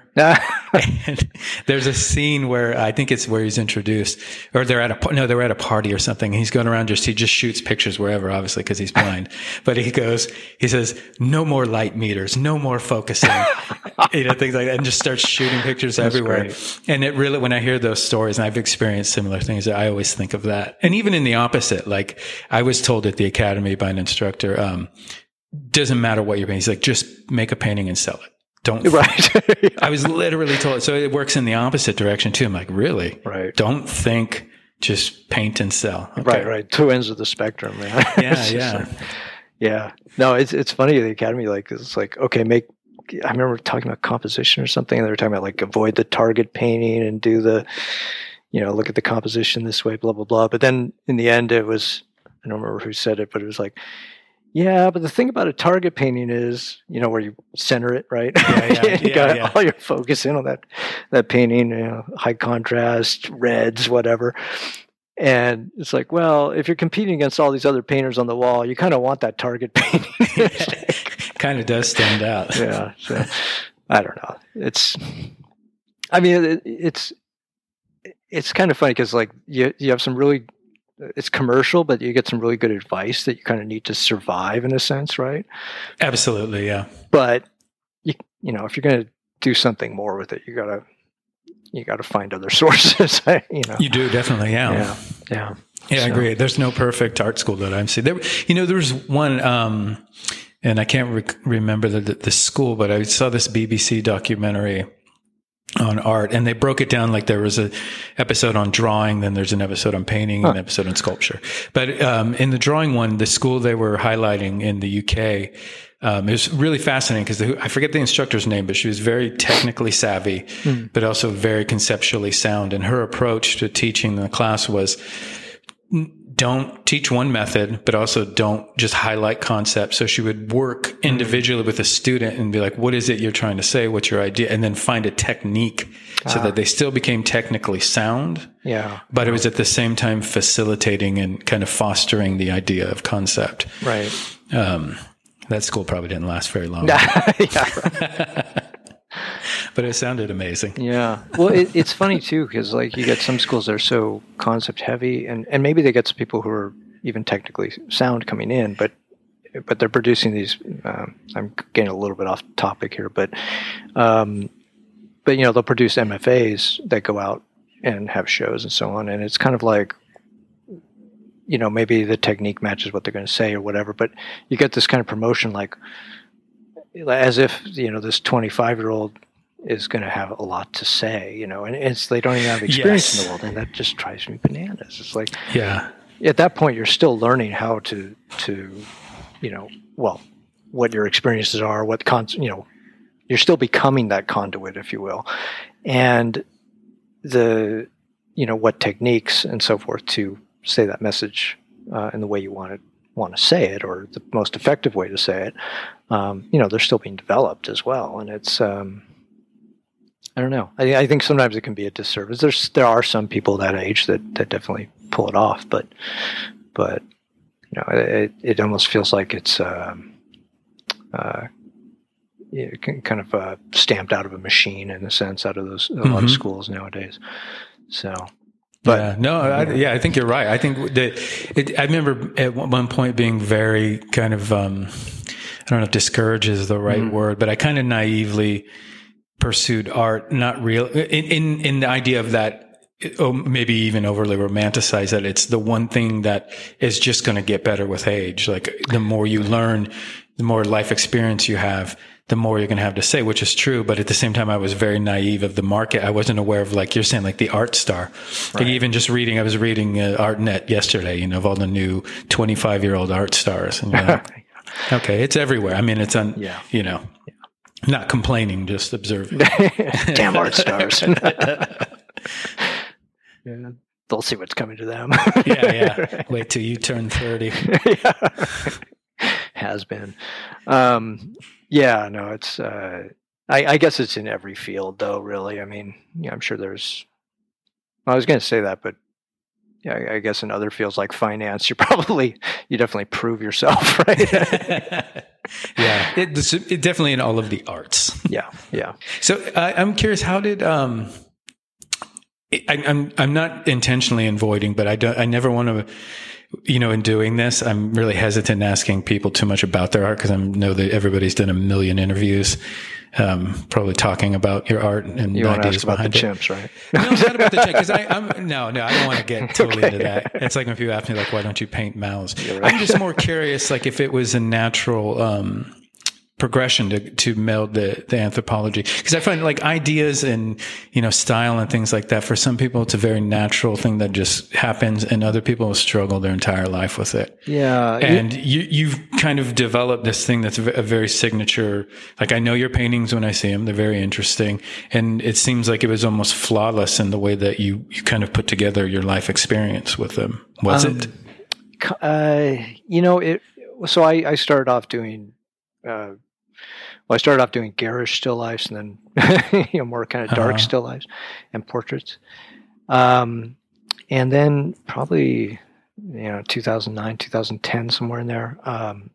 And there's a scene where I think it's where he's introduced, or they're at a no, they're at a party or something. And he's going around just he just shoots pictures wherever, obviously because he's blind. But he goes, he says, "No more light meters, no more focusing," you know, things like that, and just starts shooting pictures That's everywhere. Great. And it really, when I hear those stories, and I've experienced similar things, I always think of that. And even in the opposite, like I was told at the academy by an instructor, um, doesn't matter what you're painting. He's like, just make a painting and sell it. Don't. Right. Yeah. I was literally told. So it works in the opposite direction too. I'm like, really? Right. Don't think, just paint and sell. Okay. Right. Right. Two ends of the spectrum, man. Yeah. yeah. Like, yeah. No, it's, it's funny. The academy, like, it's like, okay, make, I remember talking about composition or something. And they were talking about like avoid the target painting and do the, you know, look at the composition this way, blah, blah, blah. But then in the end, it was, I don't remember who said it, but it was like, yeah, but the thing about a target painting is, you know, where you center it, right? Yeah, yeah, you yeah, got yeah. all your focus in on that, that painting, you know, high contrast, reds, whatever. And it's like, well, if you're competing against all these other painters on the wall, you kind of want that target painting. Kind of does stand out. Yeah. So, I don't know. It's, I mean, it, it's, it's kind of funny because like you, you have some really, it's commercial, but you get some really good advice that you kind of need to survive in a sense, right? Absolutely. Yeah. But you, you know, if you're going to do something more with it, you gotta, you gotta find other sources, you know? You do definitely. Yeah. Yeah. Yeah. Yeah, so. I agree. There's no perfect art school that I'm seeing. There, you know, there was one, um, and I can't re- remember the, the school, but I saw this B B C documentary on art, and they broke it down like there was a episode on drawing, then there's an episode on painting, huh. an episode on sculpture. But um, in the drawing one, the school they were highlighting in the U K, um, it was really fascinating because I forget the instructor's name, but she was very technically savvy, mm. but also very conceptually sound. And her approach to teaching the class was, don't teach one method, but also don't just highlight concepts. So she would work individually with a student and be like, what is it you're trying to say? What's your idea? And then find a technique so ah. that they still became technically sound. Yeah. But it was at the same time facilitating and kind of fostering the idea of concept. Right. Um, that school probably didn't last very long. yeah, right. But it sounded amazing. Yeah. Well, it, it's funny too, because like you get some schools that are so concept heavy, and, and maybe they get some people who are even technically sound coming in, but but they're producing these. Um, I'm getting a little bit off topic here, but um, but you know they'll produce M F As that go out and have shows and so on, and it's kind of like, you know, maybe the technique matches what they're going to say or whatever, but you get this kind of promotion like as if, you know, this twenty-five year old is going to have a lot to say, you know, and it's, they don't even have experience yes. in the world. And that just drives me bananas. It's like, yeah, at that point, you're still learning how to, to, you know, well, what your experiences are, what con, you know, you're still becoming that conduit, if you will. And the, you know, what techniques and so forth to say that message uh, in the way you want it, want to say it, or the most effective way to say it, um, you know, they're still being developed as well. And it's, um, I don't know. I, I think sometimes it can be a disservice. There's, there are some people that age that, that definitely pull it off, but, but, you know, it, it almost feels like it's, um, uh, it can kind of uh, stamped out of a machine in a sense, out of those, a mm-hmm. lot of schools nowadays. So, But, yeah, no, I, yeah, I think you're right. I think that it, I remember at one point being very kind of, um, I don't know if discourage is the right mm. word, but I kind of naively pursued art, not real in, in, in the idea of that, oh, maybe even overly romanticize that it's the one thing that is just going to get better with age. Like the more you learn, the more life experience you have, the more you're going to have to say, which is true. But at the same time, I was very naive of the market. I wasn't aware of, like you're saying, like the art star. Right. Like even just reading, I was reading uh, ArtNet yesterday, you know, of all the new twenty-five year old art stars. And you're like, okay, it's everywhere. I mean, it's on, yeah. you know, yeah. not complaining, just observing. Damn art stars. Yeah. They'll see what's coming to them. yeah, yeah. Wait till you turn thirty. yeah. Has been. Um, yeah, no, it's, uh, I, I guess it's in every field though, really. I mean, yeah, I'm sure there's, well, I was going to say that, but yeah, I guess in other fields like finance, you're probably, you definitely prove yourself, right? Yeah, it, it definitely in all of the arts. Yeah, yeah. So uh, I'm curious, how did um, I, I'm I'm not intentionally avoiding, but I don't. I never want to. You know, in doing this, I'm really hesitant asking people too much about their art because I know that everybody's done a million interviews, um, probably talking about your art and you the want to ideas ask about behind the it. chimps, right? No, not about the chimps. Because I'm no, no, I don't want to get totally Okay. into that. It's like if you ask me, like, why don't you paint mouths? You're right. I'm just more curious, like, if it was a natural um, progression to to meld the the anthropology, because I find like ideas and, you know, style and things like that, for some people it's a very natural thing that just happens, and other people struggle their entire life with it. Yeah. And you you've kind of developed this thing that's a very signature. Like, I know your paintings when I see them, they're very interesting, and it seems like it was almost flawless in the way that you you kind of put together your life experience with them. Was Um, it? Uh, you know, it. So I, I started off doing, uh, well, I started off doing garish still lifes, and then you know, more kind of dark Uh-huh. still lifes and portraits. Um, and then probably, you know, two thousand nine, two thousand ten, somewhere in there. Um,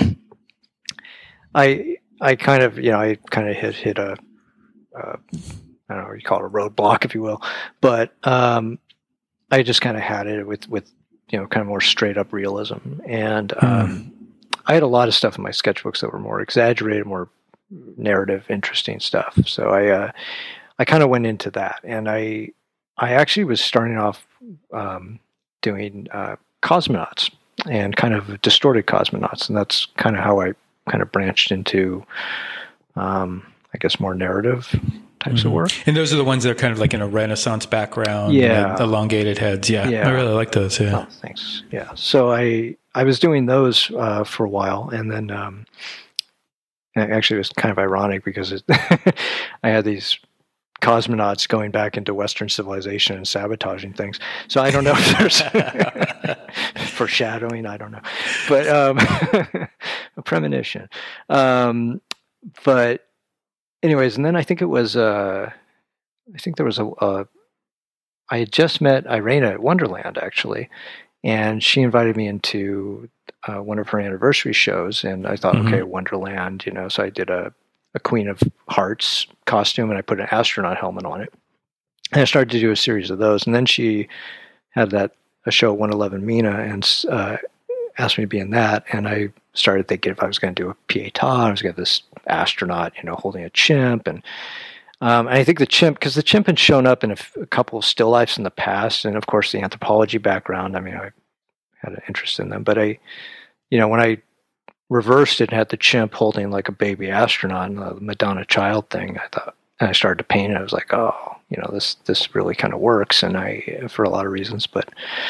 I I kind of, you know, I kind of hit hit a, uh, I don't know what you call it, a roadblock, if you will, but um, I just kind of had it with with you know, kind of more straight up realism, and um, Mm. I had a lot of stuff in my sketchbooks that were more exaggerated, more narrative, interesting stuff. So I uh, I kind of went into that, and I I actually was starting off um, doing uh, cosmonauts and kind of distorted cosmonauts, and that's kind of how I kind of branched into, um, I guess, more narrative types Mm-hmm. of work. And those are the ones that are kind of like in a Renaissance background, Yeah. with elongated heads. Yeah, Yeah. I really like those. Yeah. Oh, thanks. Yeah. So I I was doing those uh, for a while, and then um, actually it was kind of ironic because it, I had these cosmonauts going back into Western civilization and sabotaging things. So I don't know if there's foreshadowing. I don't know, but um, a premonition. Um, but anyways, and then I think it was. Uh, I think there was a. a I had just met Irena at Wonderland, actually, and she invited me into uh, one of her anniversary shows. And I thought, Mhm. okay, Wonderland, you know. So I did a, a Queen of Hearts costume, and I put an astronaut helmet on it. And I started to do a series of those. And then she had that a show one eleven Mina, and uh, asked me to be in that. And I started thinking if I was going to do a pietà, I was going to have this astronaut, you know, holding a chimp, and Um, and I think the chimp, because the chimp had shown up in a, f- a couple of still lifes in the past, and of course the anthropology background. I mean, I had an interest in them, but I, you know, when I reversed it and had the chimp holding like a baby astronaut and the Madonna child thing, I thought, and I started to paint it. I was like, oh, you know, this this really kind of works, and I for a lot of reasons, but,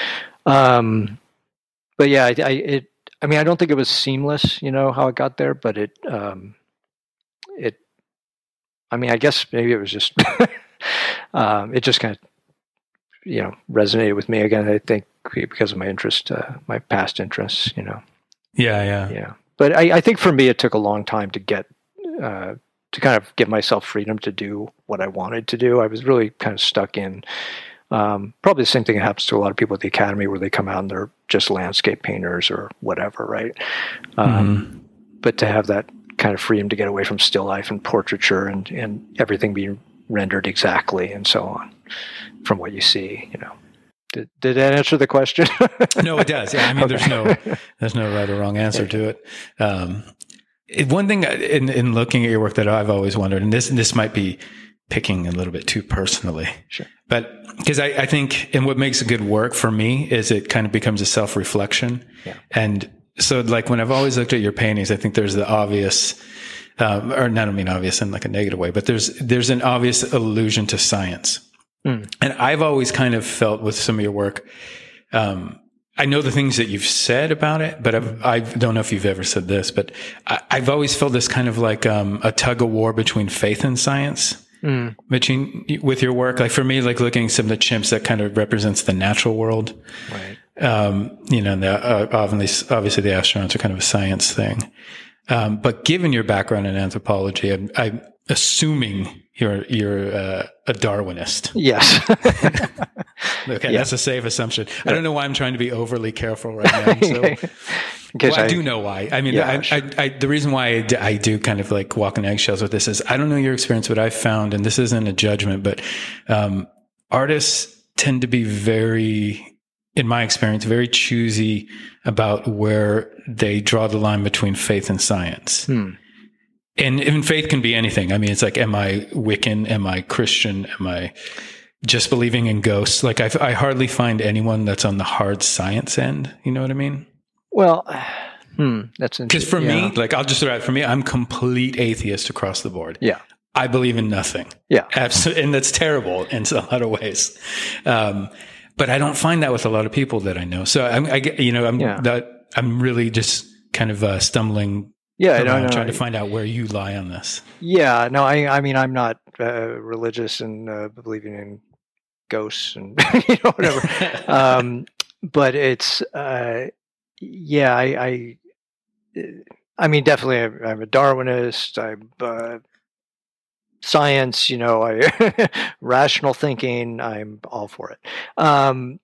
um, but yeah, I, I it. I mean, I don't think it was seamless, you know, how it got there, but it, um, it. I mean, I guess maybe it was just, um, it just kind of, you know, resonated with me again. I think because of my interest, uh, my past interests, you know. Yeah, yeah. Yeah. But I, I think for me, it took a long time to get, uh, to kind of give myself freedom to do what I wanted to do. I was really kind of stuck in, um, probably the same thing that happens to a lot of people at the academy where they come out and they're just landscape painters or whatever, right? Um, Mm-hmm. But to have that kind of freedom to get away from still life and portraiture and, and everything being rendered exactly and so on from what you see, you know. Did, did that answer the question? No, it does. Yeah, I mean, Okay. there's no, there's no right or wrong answer to it. Um, it- one thing in, in looking at your work that I've always wondered, and this, this might be picking a little bit too personally, Sure. but because I, I think, and what makes a good work for me is it kind of becomes a self-reflection. Yeah. And so like when I've always looked at your paintings, I think there's the obvious, um, or not, I mean obvious in like a negative way, but there's, there's an obvious allusion to science. Mm. And I've always kind of felt with some of your work, um, I know the things that you've said about it, but I've, I don't know if you've ever said this, but I, I've always felt this kind of like um, a tug of war between faith and science. Mm. Between with your work, like for me, like looking at some of the chimps, that kind of represents the natural world. Right. Um, you know, the, uh, obviously, obviously the astronauts are kind of a science thing. Um, but given your background in anthropology, I, I, assuming you're you're uh, a Darwinist. Yes. Okay, yeah. That's a safe assumption. I don't know why I'm trying to be overly careful right now. So. Well, I, I do know why. I mean, yeah, I, sure. I, I, the reason why I do, I do kind of like walk on eggshells with this is I don't know your experience, but I've found, and this isn't a judgment, but um, artists tend to be very, in my experience, very choosy about where they draw the line between faith and science. Hmm. And even faith can be anything. I mean, it's like, am I Wiccan? Am I Christian? Am I just believing in ghosts? Like, I, I hardly find anyone that's on the hard science end. You know what I mean? Well, hmm, that's interesting. Because for yeah. me, like I'll just throw it out, for me, I'm complete atheist across the board. Yeah. I believe in nothing. Yeah. Absolutely. And that's terrible in a lot of ways. Um, but I don't find that with a lot of people that I know. So I'm, I get, you know, I'm, yeah. that, I'm really just kind of uh, stumbling yeah, around no, no, trying no. to find out where you lie on this. Yeah. No, I, I mean, I'm not uh, religious and uh, believing in ghosts and, you know, whatever. um, but it's, uh, yeah, I, I, I mean, definitely, I'm, I'm a Darwinist. I'm uh, science. You know, I rational thinking. I'm all for it. Um,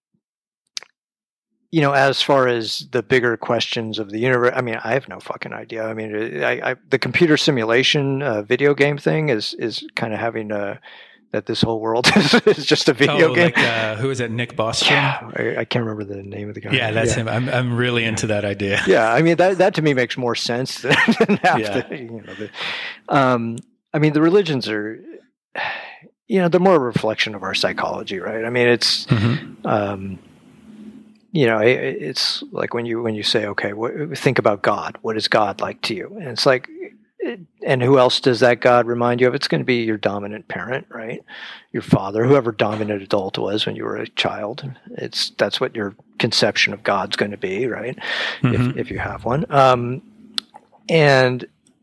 you know, as far as the bigger questions of the universe, I mean, I have no fucking idea. I mean, I, I, the computer simulation uh, video game thing is is kind of having a. That this whole world is, is just a video oh, game. Like, uh, who is that? Nick Bostrom? Yeah, I, I can't remember the name of the guy. Yeah, that's yeah. him. I'm I'm really into that idea. Yeah, I mean that that to me makes more sense than, than half Yeah. the, you know. The, um, I mean the religions are, you know, they're more a reflection of our psychology, right? I mean it's, Mm-hmm. um, you know, it, it's like when you when you say, okay, what, think about God. What is God like to you? And it's like. And who else does that God remind you of? It's going to be your dominant parent, right? Your father, whoever dominant adult was when you were a child. It's that's what your conception of God's going to be, right? Mm-hmm. If if you have one. Um, and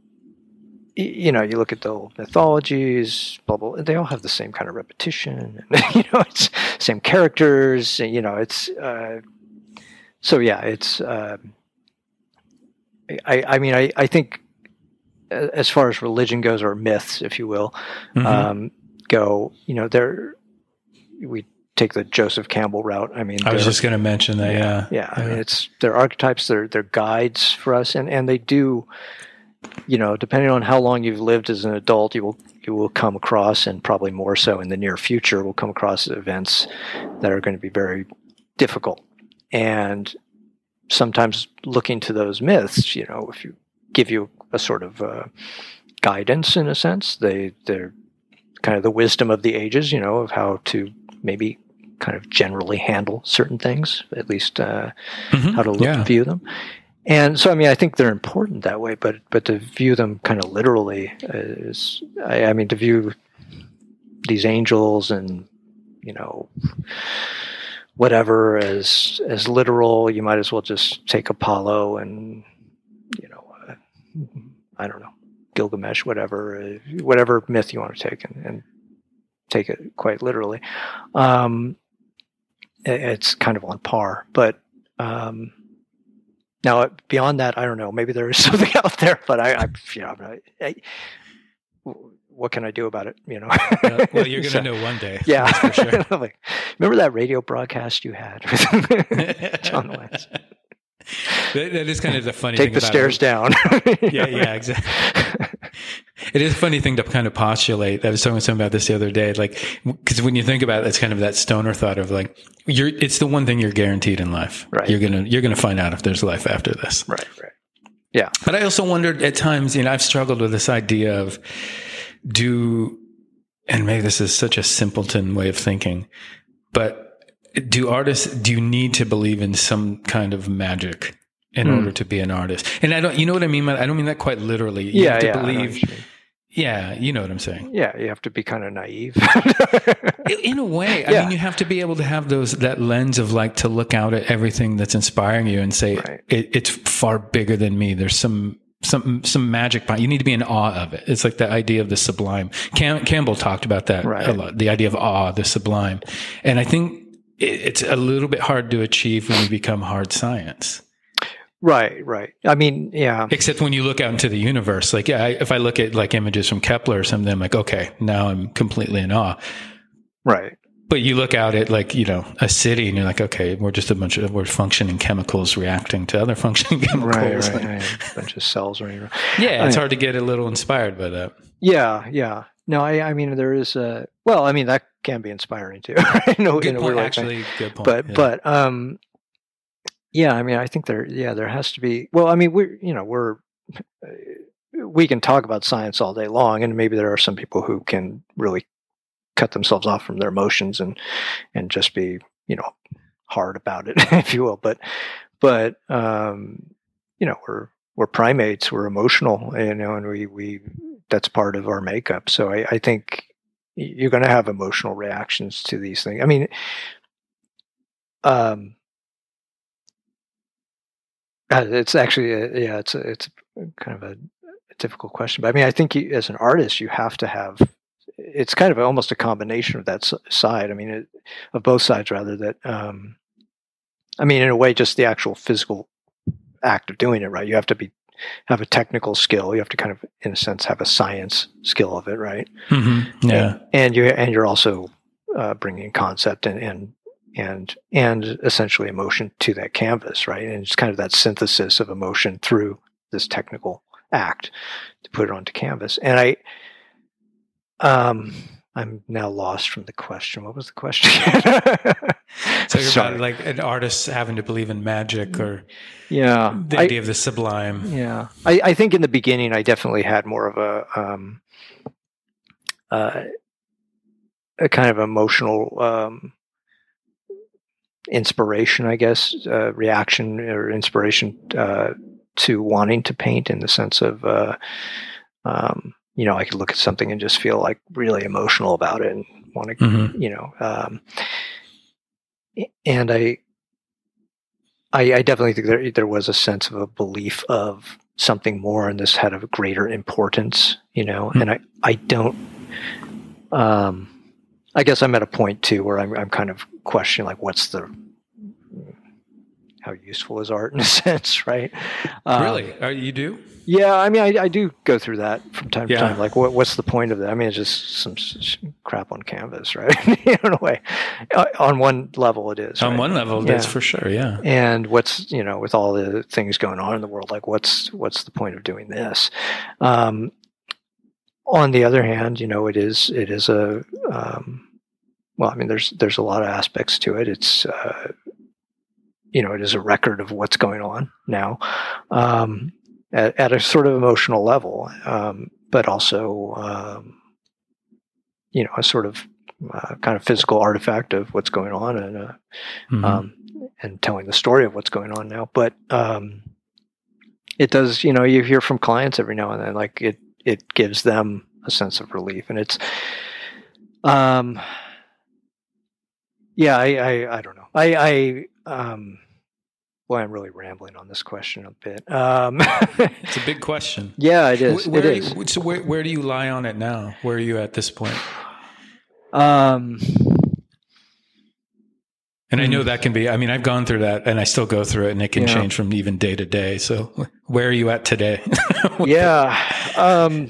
you know, you look at the old mythologies, blah blah. They all have the same kind of repetition. And, you know, it's same characters. You know, it's uh, so yeah. It's uh, I I mean I I think. As far as religion goes, or myths, if you will, Mm-hmm. um, go, you know, there we take the Joseph Campbell route. I mean, I was just going to mention that. Yeah, yeah. I mean, it's they're archetypes. They're they're guides for us, and, and they do, you know, depending on how long you've lived as an adult, you will you will come across, and probably more so in the near future, will come across events that are going to be very difficult, and sometimes looking to those myths, you know, if you give you a sort of uh, guidance in a sense. They, they're kind of the wisdom of the ages, you know, of how to maybe kind of generally handle certain things, at least uh, mm-hmm. how to look, yeah. view them. And so, I mean, I think they're important that way, but but to view them kind of literally is, I, I mean, to view these angels and, you know, whatever as as literal, you might as well just take Apollo and, you know, uh, I don't know, Gilgamesh, whatever, uh, whatever myth you want to take and, and take it quite literally. Um, it, it's kind of on par, but um, now beyond that, I don't know. Maybe there is something out there, but I, I you know, I, I, what can I do about it? You know. uh, well, you're going to so, know one day. Yeah, for sure. Like, remember that radio broadcast you had with John Wentz? That, that is kind of the funny Take thing the about stairs it. down. yeah, yeah, exactly. It is a funny thing to kind of postulate. I was talking with someone about this the other day, like, because when you think about it, it's kind of that stoner thought of like, you're, it's the one thing you're guaranteed in life. Right. You're going to, you're going to find out if there's life after this. Right, right. Yeah. But I also wondered at times, you know, I've struggled with this idea of do, and maybe this is such a simpleton way of thinking, but do artists, do you need to believe in some kind of magic in mm. order to be an artist? And I don't, you know what I mean? I don't mean that quite literally. You yeah, have to yeah, believe. Yeah, you know what I'm saying. Yeah, you have to be kind of naive. In a way, yeah. I mean, you have to be able to have those that lens of like to look out at everything that's inspiring you and say right. it, it's far bigger than me. There's some some some magic behind. You need to be in awe of it. It's like the idea of the sublime. Cam, Campbell talked about that right. a lot. The idea of awe, the sublime, and I think it, it's a little bit hard to achieve when you become hard science. Right, right. I mean, yeah. Except when you look out into the universe, like yeah, I, if I look at like images from Kepler or something, I'm like, okay, now I'm completely in awe. Right. But you look out at like, you know, a city and you're like, okay, we're just a bunch of, we're functioning chemicals reacting to other functioning chemicals. Right, right, right. A bunch of cells running around. Yeah, I it's mean, hard to get a little inspired by that. Yeah, yeah. No, I, I mean, there is a, well, I mean, that can be inspiring too. Right? No, Good in a point, weird actually, way. good point. But, yeah. but, um, yeah, I mean, I think there, yeah, there has to be, well, I mean, we're, you know, we're, we can talk about science all day long, and maybe there are some people who can really cut themselves off from their emotions and, and just be, you know, hard about it, if you will. But, but, um, you know, we're, we're primates, we're emotional, you know, and we, we, that's part of our makeup. So I, I think you're going to have emotional reactions to these things. I mean, um, it's actually, a, yeah, it's a, it's kind of a, a difficult question, but I mean, I think you, as an artist, you have to have, it's kind of almost a combination of that side. I mean, it, of both sides rather that, um, I mean, in a way, just the actual physical act of doing it, right? You have to be, have a technical skill. You have to kind of, in a sense, have a science skill of it, right? Mm-hmm. Yeah. And, and you, and you're also uh, bringing concept and, and, and, and essentially emotion to that canvas, right? And it's kind of that synthesis of emotion through this technical act to put it onto canvas. And I, um, I'm now lost from the question. What was the question? So you're about like an artist having to believe in magic or yeah, the I, idea of the sublime. Yeah, I, I think in the beginning I definitely had more of a um, uh, a kind of emotional um, inspiration, I guess, uh, reaction or inspiration uh, to wanting to paint in the sense of, uh, um, you know, I could look at something and just feel like really emotional about it and want to, mm-hmm. you know, um, and I, I, I definitely think there there was a sense of a belief of something more, and this had a greater importance, you know. Mm-hmm. And I, I don't, um, I guess I'm at a point too where I'm I'm kind of questioning like what's the, how useful is art in a sense, right? Um, really, uh, you do? Yeah, I mean, I, I do go through that from time yeah. to time. Like, what, what's the point of that? I mean, it's just some, some crap on canvas, right? In a way, uh, on one level, it is. On right? one level, yeah. that's for sure. Yeah. And what's you know, with all the things going on in the world, like, what's what's the point of doing this? Um, on the other hand, you know, it is it is a um, well, I mean, there's there's a lot of aspects to it. It's uh, you know, it is a record of what's going on now. Um, At, at a sort of emotional level, um, but also, um, you know, a sort of uh, kind of physical artifact of what's going on and uh, mm-hmm. um, and telling the story of what's going on now. But um, it does, you know, you hear from clients every now and then, like it it gives them a sense of relief, and it's, um, yeah, I I, I don't know, I I. Um, Boy, I'm really rambling on this question a bit. Um, it's a big question. Yeah, it is. Where, it is. You, so where, where do you lie on it now? Where are you at this point? Um, and I know that can be, I mean, I've gone through that and I still go through it and it can yeah. change from even day to day. So where are you at today? yeah. Um,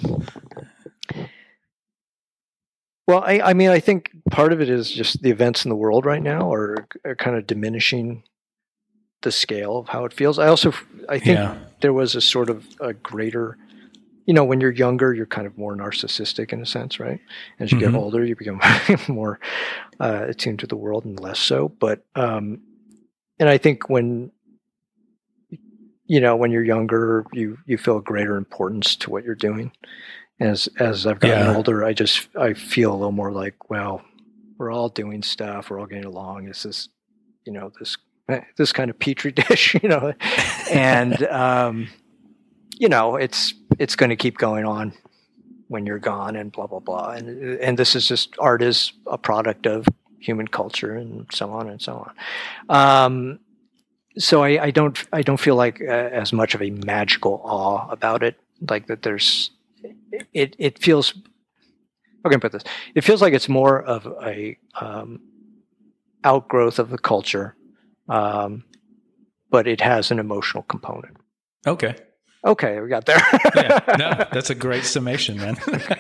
well, I, I mean, I think part of it is just the events in the world right now are, are kind of diminishing the scale of how it feels. I also, I think yeah. there was a sort of a greater, you know, when you're younger, you're kind of more narcissistic in a sense, right? As you mm-hmm. get older, you become more uh, attuned to the world and less so. But, um, and I think when, you know, when you're younger, you, you feel a greater importance to what you're doing. As, as I've gotten yeah. older, I just, I feel a little more like, well, we're all doing stuff. We're all getting along. This is, you know, this, this kind of petri dish, you know, and, um, you know, it's, it's going to keep going on when you're gone and blah, blah, blah. And, and this is just, art is a product of human culture and so on and so on. Um, so I, I don't, I don't feel like uh, as much of a magical awe about it. Like that there's, it, it feels, how can I put this? It feels like it's more of a, um, outgrowth of the culture. Um, but it has an emotional component. Okay. Okay, we got there. Yeah, no, that's a great summation, man.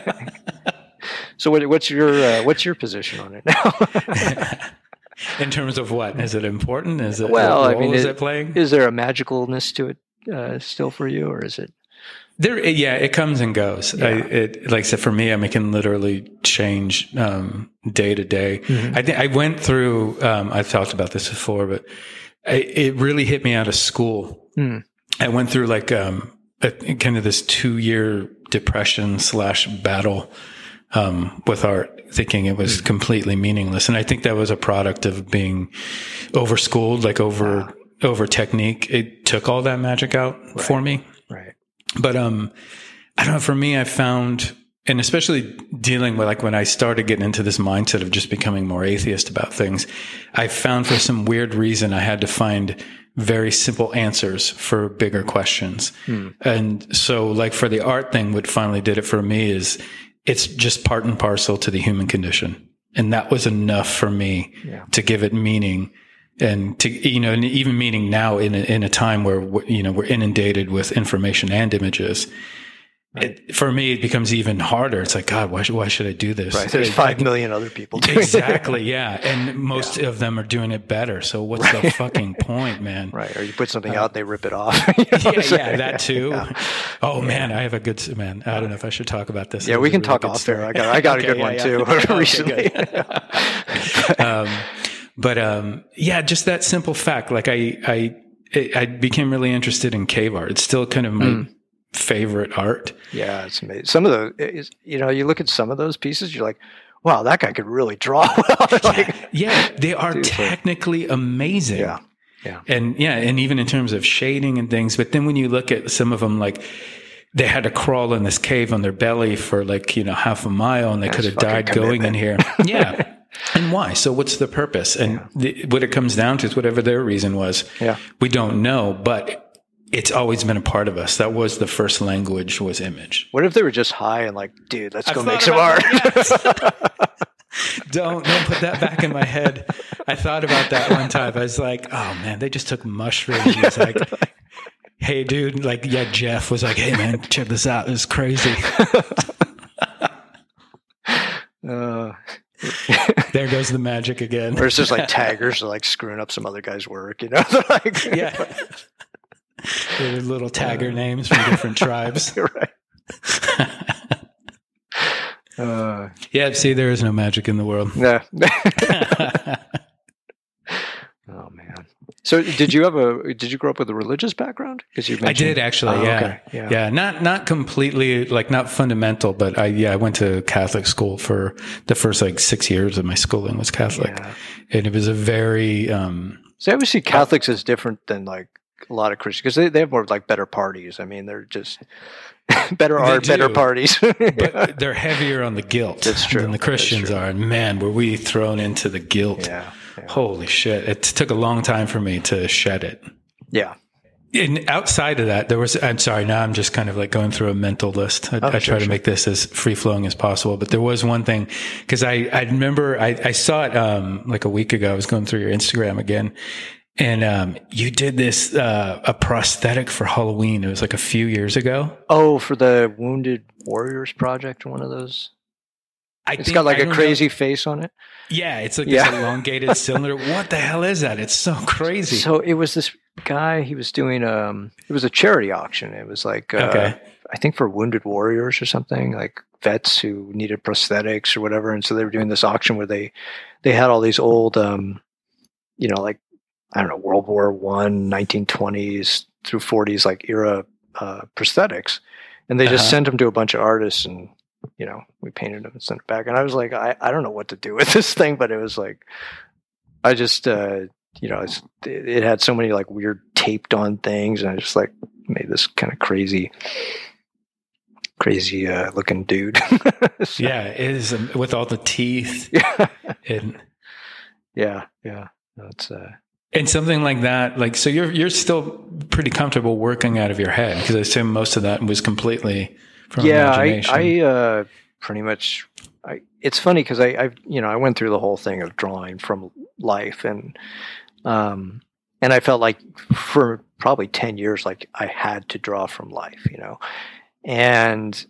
So what, what's your uh, what's your position on it now? In terms of what? Is it important? Is it well? what I role mean, is it, it playing? Is there a magicalness to it uh, still for you, or is it? There, yeah, it comes and goes. Yeah. I, it, like I said, for me, I mean, it can literally change um, day to day. Mm-hmm. I think I went through. Um, I've talked about this before, but I, it really hit me out of school. Mm. I went through like um, a, kind of this two year depression slash battle um, with art, thinking it was mm. completely meaningless. And I think that was a product of being over schooled, like over yeah. over technique. It took all that magic out right. for me. Right. But um, I don't know. For me, I found, and especially dealing with like when I started getting into this mindset of just becoming more atheist about things, I found for some weird reason I had to find very simple answers for bigger questions. Hmm. And so like for the art thing, what finally did it for me is it's just part and parcel to the human condition. And that was enough for me yeah. to give it meaning. And to, you know, and even meaning now in a, in a time where, you know, we're inundated with information and images. Right. It, for me, it becomes even harder. It's like, God, why should, why should I do this? Right. There's five million other people doing exactly, it. Yeah. And most yeah. of them are doing it better. So what's right. the fucking point, man? Right. Or you put something uh, out, they rip it off. You know yeah, yeah, that too. Yeah. Oh, yeah. man, I have a good, man, I don't know if I should talk about this. Yeah, we can really talk off there. I got, I got okay, a good yeah, one yeah. too recently. um, But, um, yeah, just that simple fact. Like I, I, I became really interested in cave art. It's still kind of my mm. favorite art. Yeah. It's amazing. Some of those, you know, you look at some of those pieces, you're like, wow, that guy could really draw well. Like, yeah, they are dude, technically amazing. Yeah. Yeah. And yeah. And even in terms of shading and things, but then when you look at some of them, like they had to crawl in this cave on their belly for like, you know, half a mile and they could have died going in here. Yeah. And why? So what's the purpose? And yeah. the, what it comes down to is whatever their reason was. Yeah. We don't know, but it's always been a part of us. That was the first language was image. What if they were just high and like, dude, let's I've go make some art. That, yes. don't, don't put that back in my head. I thought about that one time. I was like, oh man, they just took mushrooms. He was like, hey dude, like, yeah, Jeff was like, hey man, check this out. It was crazy. uh, there goes the magic again. Or it's just like taggers are like screwing up some other guy's work, you know? Like, yeah. They're little tagger uh, names from different tribes. Right. uh, yeah, see, there is no magic in the world. Yeah. Oh man. So did you have a did you grow up with a religious background? Because you mentioned I did actually, oh, yeah. Okay. yeah. Yeah, not not completely like not fundamental, but I yeah, I went to Catholic school for the first like six years of my schooling was Catholic. Yeah. And it was a very um So I always see Catholics uh, as different than like a lot of Christians because they, they have more like better parties. I mean, they're just better art, do, better parties. But they're heavier on the guilt That's true. than the Christians are. And man, were we thrown into the guilt. Yeah. Yeah. Holy shit. It took a long time for me to shed it. Yeah. And outside of that, there was, I'm sorry, now I'm just kind of like going through a mental list. I, oh, I try sure, to sure. make this as free flowing as possible. But there was one thing, because I, I remember I, I saw it um, like a week ago. I was going through your Instagram again. And um, you did this, uh, a prosthetic for Halloween. It was like a few years ago. Oh, for the Wounded Warriors Project, one of those? I it's think, got like a crazy know. face on it. Yeah, it's like yeah. this elongated cylinder. What the hell is that? It's so crazy. So it was this guy, he was doing, um, it was a charity auction. It was like, uh, okay. I think for Wounded Warriors or something, like vets who needed prosthetics or whatever. And so they were doing this auction where they, they had all these old, um, you know, like, I don't know, World War One, nineteen twenties through forties, like era uh, prosthetics. And they just uh-huh. sent them to a bunch of artists and, you know, we painted them and sent it back. And I was like, I, I don't know what to do with this thing, but it was like, I just, uh, you know, it's, it had so many like weird taped on things. And I just like made this kind of crazy, crazy uh, looking dude. So, yeah, it is um, with all the teeth. Yeah. And, yeah. Yeah. That's, uh, and something like that, like, so you're, you're still pretty comfortable working out of your head because I assume most of that was completely from yeah, imagination. I, I uh, pretty much, I, it's funny because I, I, you know, I went through the whole thing of drawing from life and, um, and I felt like for probably ten years, like I had to draw from life, you know, and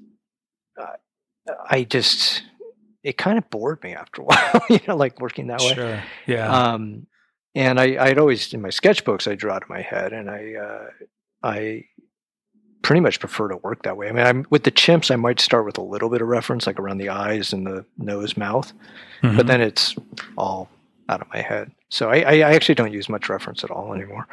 uh, I just, it kind of bored me after a while, you know, like working that way. Sure. Yeah. Um, and I, I'd always, in my sketchbooks, I drew out of my head, and I, uh, I pretty much prefer to work that way. I mean, I'm with the chimps, I might start with a little bit of reference, like around the eyes and the nose, mouth, mm-hmm. but then it's all out of my head. So I, I actually don't use much reference at all anymore.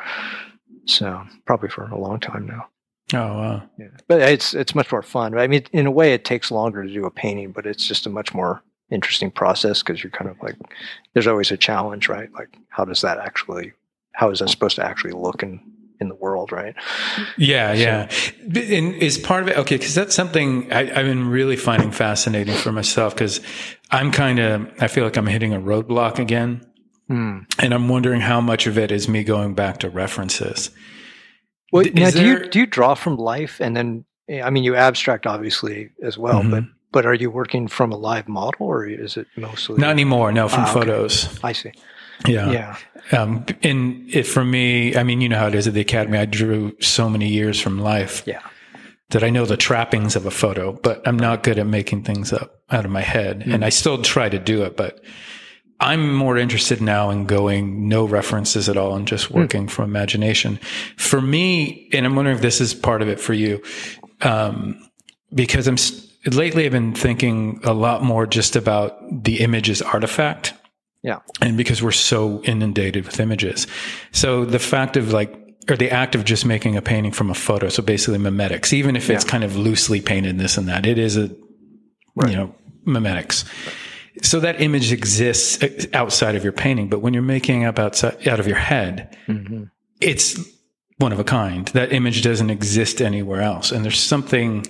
So probably for a long time now. Oh, wow. Yeah. But it's, it's much more fun. I mean, in a way it takes longer to do a painting, but it's just a much more interesting process because you're kind of like, there's always a challenge, right? Like, how does that actually, how is that supposed to actually look in, in the world, right? Yeah, yeah. So, and is part of it, okay, because that's something I, I've been really finding fascinating for myself, because I'm kind of, I feel like I'm hitting a roadblock again. Mm. And I'm wondering how much of it is me going back to references. Well, now, there, do you do you draw from life, and then, I mean, you abstract obviously as well, mm-hmm. but but are you working from a live model, or is it mostly not anymore? No, from ah, photos. Okay. I see. Yeah, yeah. Um, and it, for me, I mean, you know how it is at the Academy. I drew so many years from life. Yeah. That I know the trappings of a photo, but I'm not good at making things up out of my head, mm-hmm. and I still try to do it, but I'm more interested now in going no references at all and just working mm. from imagination. For me, and I'm wondering if this is part of it for you, um, because I'm lately I've been thinking a lot more just about the image as artifact. Yeah. And because we're so inundated with images. So the fact of like, or the act of just making a painting from a photo, so basically mimetics, even if it's yeah. kind of loosely painted this and that, it is a, right. you know, mimetics. Right. So that image exists outside of your painting, but when you're making up outside out of your head, mm-hmm. it's one of a kind. That image doesn't exist anywhere else. And there's something,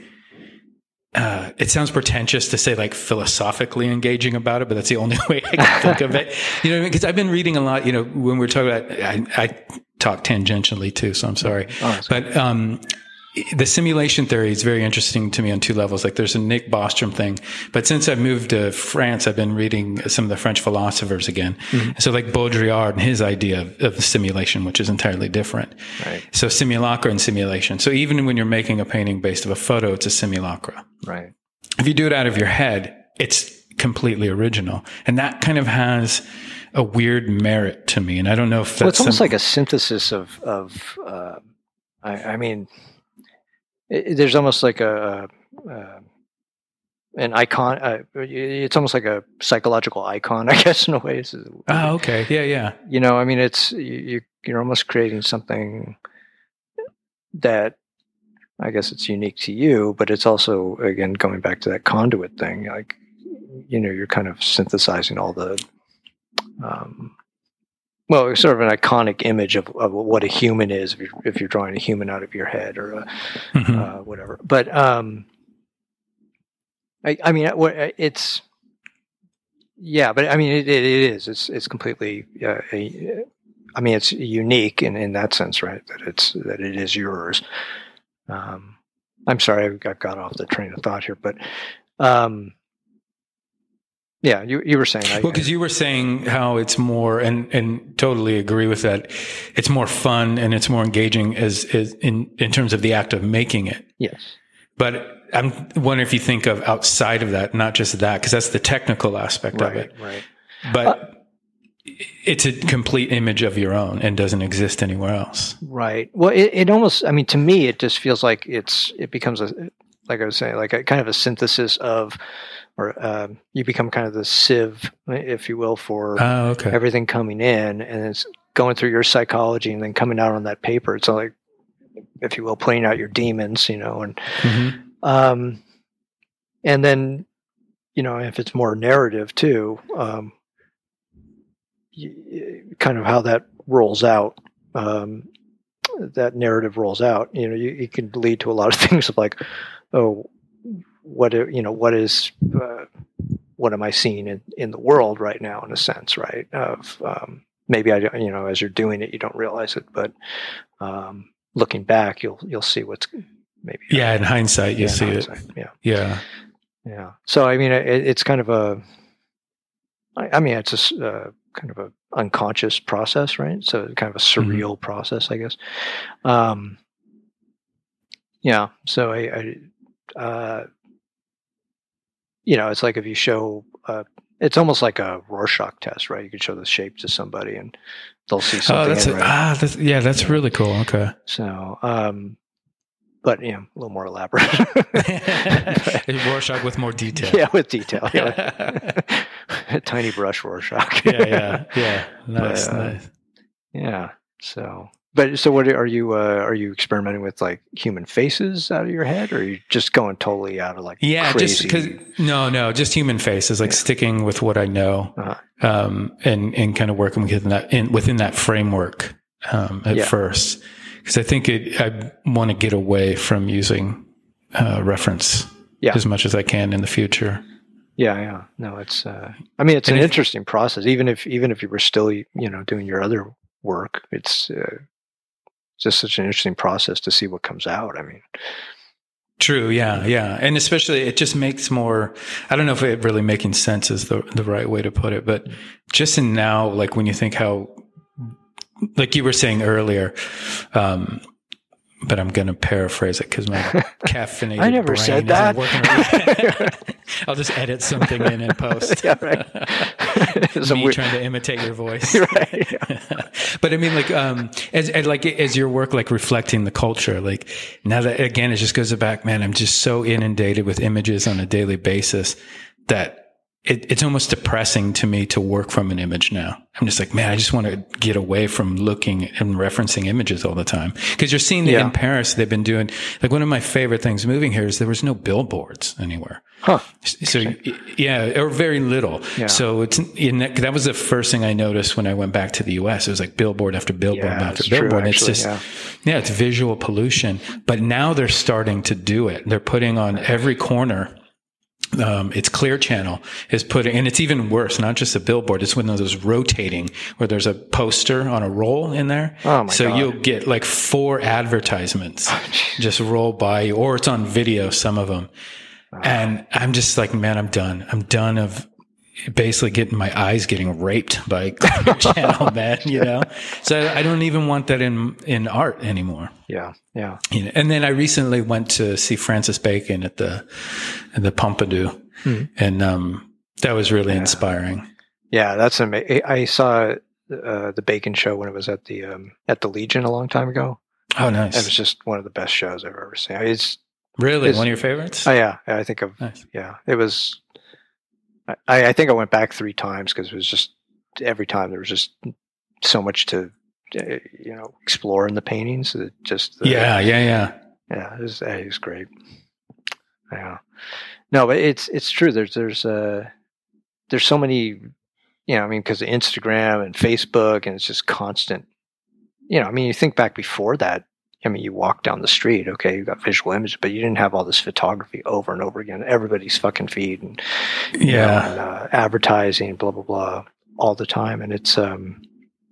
uh, it sounds pretentious to say like philosophically engaging about it, but that's the only way I can think of it. You know, because I've been reading a lot, you know, when we're talking about, I, I talk tangentially too, so I'm sorry. Oh, but, um, the simulation theory is very interesting to me on two levels. Like there's a Nick Bostrom thing, but since I've moved to France, I've been reading some of the French philosophers again. Mm-hmm. So like Baudrillard and his idea of, of simulation, which is entirely different. Right. So simulacra and simulation. So even when you're making a painting based of a photo, it's a simulacra. Right. If you do it out of your head, it's completely original. And that kind of has a weird merit to me. And I don't know if that's well, it's almost some- like a synthesis of, of, uh, I, I mean, It, there's almost like a, uh, an icon. Uh, it's almost like a psychological icon, I guess, in a way. Oh, okay. Yeah, yeah. You know, I mean, it's you, you're almost creating something that I guess it's unique to you, but it's also, again, going back to that conduit thing. Like, you know, you're kind of synthesizing all the, um, well, sort of an iconic image of, of what a human is if you're, if you're drawing a human out of your head or a, mm-hmm. uh, whatever. But um, I, I mean, it's yeah, but I mean, it, it is. It's it's completely. Uh, a, I mean, it's unique in, in that sense, right? That it's that it is yours. Um, I'm sorry, I got, got off the train of thought here, but. Um, Yeah, you you were saying. I, well, because you were saying how it's more, and, and totally agree with that. It's more fun and it's more engaging as, as in, in terms of the act of making it. Yes. But I'm wondering if you think of outside of that, not just that, because that's the technical aspect right, of it. Right. But uh, it's a complete image of your own and doesn't exist anywhere else. Right. Well, it, it almost, I mean, to me, it just feels like it's, it becomes a, like I was saying, like a kind of a synthesis of, or um, you become kind of the sieve, if you will, for oh, okay. everything coming in, and it's going through your psychology and then coming out on that paper. It's like, if you will, playing out your demons, you know, and mm-hmm. um, and then, you know, if it's more narrative too, um, you, kind of how that rolls out, um, that narrative rolls out. You know, you, you can lead to a lot of things of like, oh. What you know? What is? Uh, what am I seeing in, in the world right now? In a sense, right? Of um, maybe I, you know, as you're doing it, you don't realize it, but um, looking back, you'll you'll see what's maybe. Yeah, in hindsight, you yeah, see hindsight, it. Yeah, yeah, yeah. So I mean, it, it's kind of a. I, I mean, it's a uh, kind of a unconscious process, right? So kind of a surreal mm-hmm. process, I guess. Um, yeah. So I, I uh, you know, it's like if you show, uh, it's almost like a Rorschach test, right? You can show the shape to somebody and they'll see something. Oh, that's in, a, right? ah, that's, yeah, that's really cool. Okay. So, um, but you know, a little more elaborate. Rorschach with more detail. Yeah, with detail. Yeah. A tiny brush Rorschach. yeah, yeah, yeah. Nice, but, uh, nice. Yeah. So, but so, what are you? Uh, are you experimenting with like human faces out of your head, or are you just going totally out of like? Yeah, crazy? just because. No, no, just human faces. Like yeah. sticking with what I know, uh-huh. um, and and kind of working within that in, within that framework um, at yeah. first. Because I think it, I want to get away from using uh, reference yeah. as much as I can in the future. Yeah, yeah. No, it's. Uh, I mean, it's and an if, interesting process. Even if even if you were still, you know, doing your other work, it's uh, just such an interesting process to see what comes out. I mean, true. Yeah, yeah, and especially it just makes more. I don't know if it really making sense is the the right way to put it, but just in now, like when you think how. Like you were saying earlier, um, but I'm going to paraphrase it because my caffeinated I never brain said that. Working I'll just edit something in and post. Yeah, right. Me weird... trying to imitate your voice. Right. Yeah. But I mean, like, um, as, as like as your work, like reflecting the culture, like now that again, it just goes back, man. I'm just so inundated with images on a daily basis that. It, it's almost depressing to me to work from an image now. I'm just like, man, I just want to get away from looking and referencing images all the time. Because you're seeing that yeah. in Paris, they've been doing, like one of my favorite things moving here is there was no billboards anywhere. Huh. So, yeah, or very little. Yeah. So it's, in that, that was the first thing I noticed when I went back to the U S. It was like billboard after billboard yeah, after billboard. True, it's actually, just, yeah. yeah, it's visual pollution. But now they're starting to do it. They're putting on every corner. Um, it's Clear Channel is putting, and it's even worse, not just a billboard. It's one of those rotating where there's a poster on a roll in there. Oh my so God. You'll get like four advertisements oh, just roll by you, or it's on video, some of them. Oh. And I'm just like, man, I'm done. I'm done of basically getting my eyes getting raped by Clear Channel, man, you know? So I don't even want that in, in art anymore. Yeah. Yeah. You know, and then I recently went to see Francis Bacon at the, at the Pompidou. Hmm. And, um, that was really yeah. inspiring. Yeah. That's amazing. I saw, uh, the Bacon show when it was at the, um, at the Legion a long time ago. Oh, nice. It was just one of the best shows I've ever seen. It's really it's, one of your favorites. Oh yeah. I think of, nice. yeah, it was, I, I think I went back three times because it was just every time there was just so much to, you know, explore in the paintings. It just the, yeah, yeah, yeah, yeah. It was, it was great. Yeah, no, but it's it's true. There's there's uh there's so many, you know. I mean, because of Instagram and Facebook, and it's just constant. You know, I mean, you think back before that. I mean, you walk down the street, okay, you got visual images, but you didn't have all this photography over and over again. Everybody's fucking feed and, yeah, know, and, uh, advertising, blah, blah, blah, all the time. And it's, um,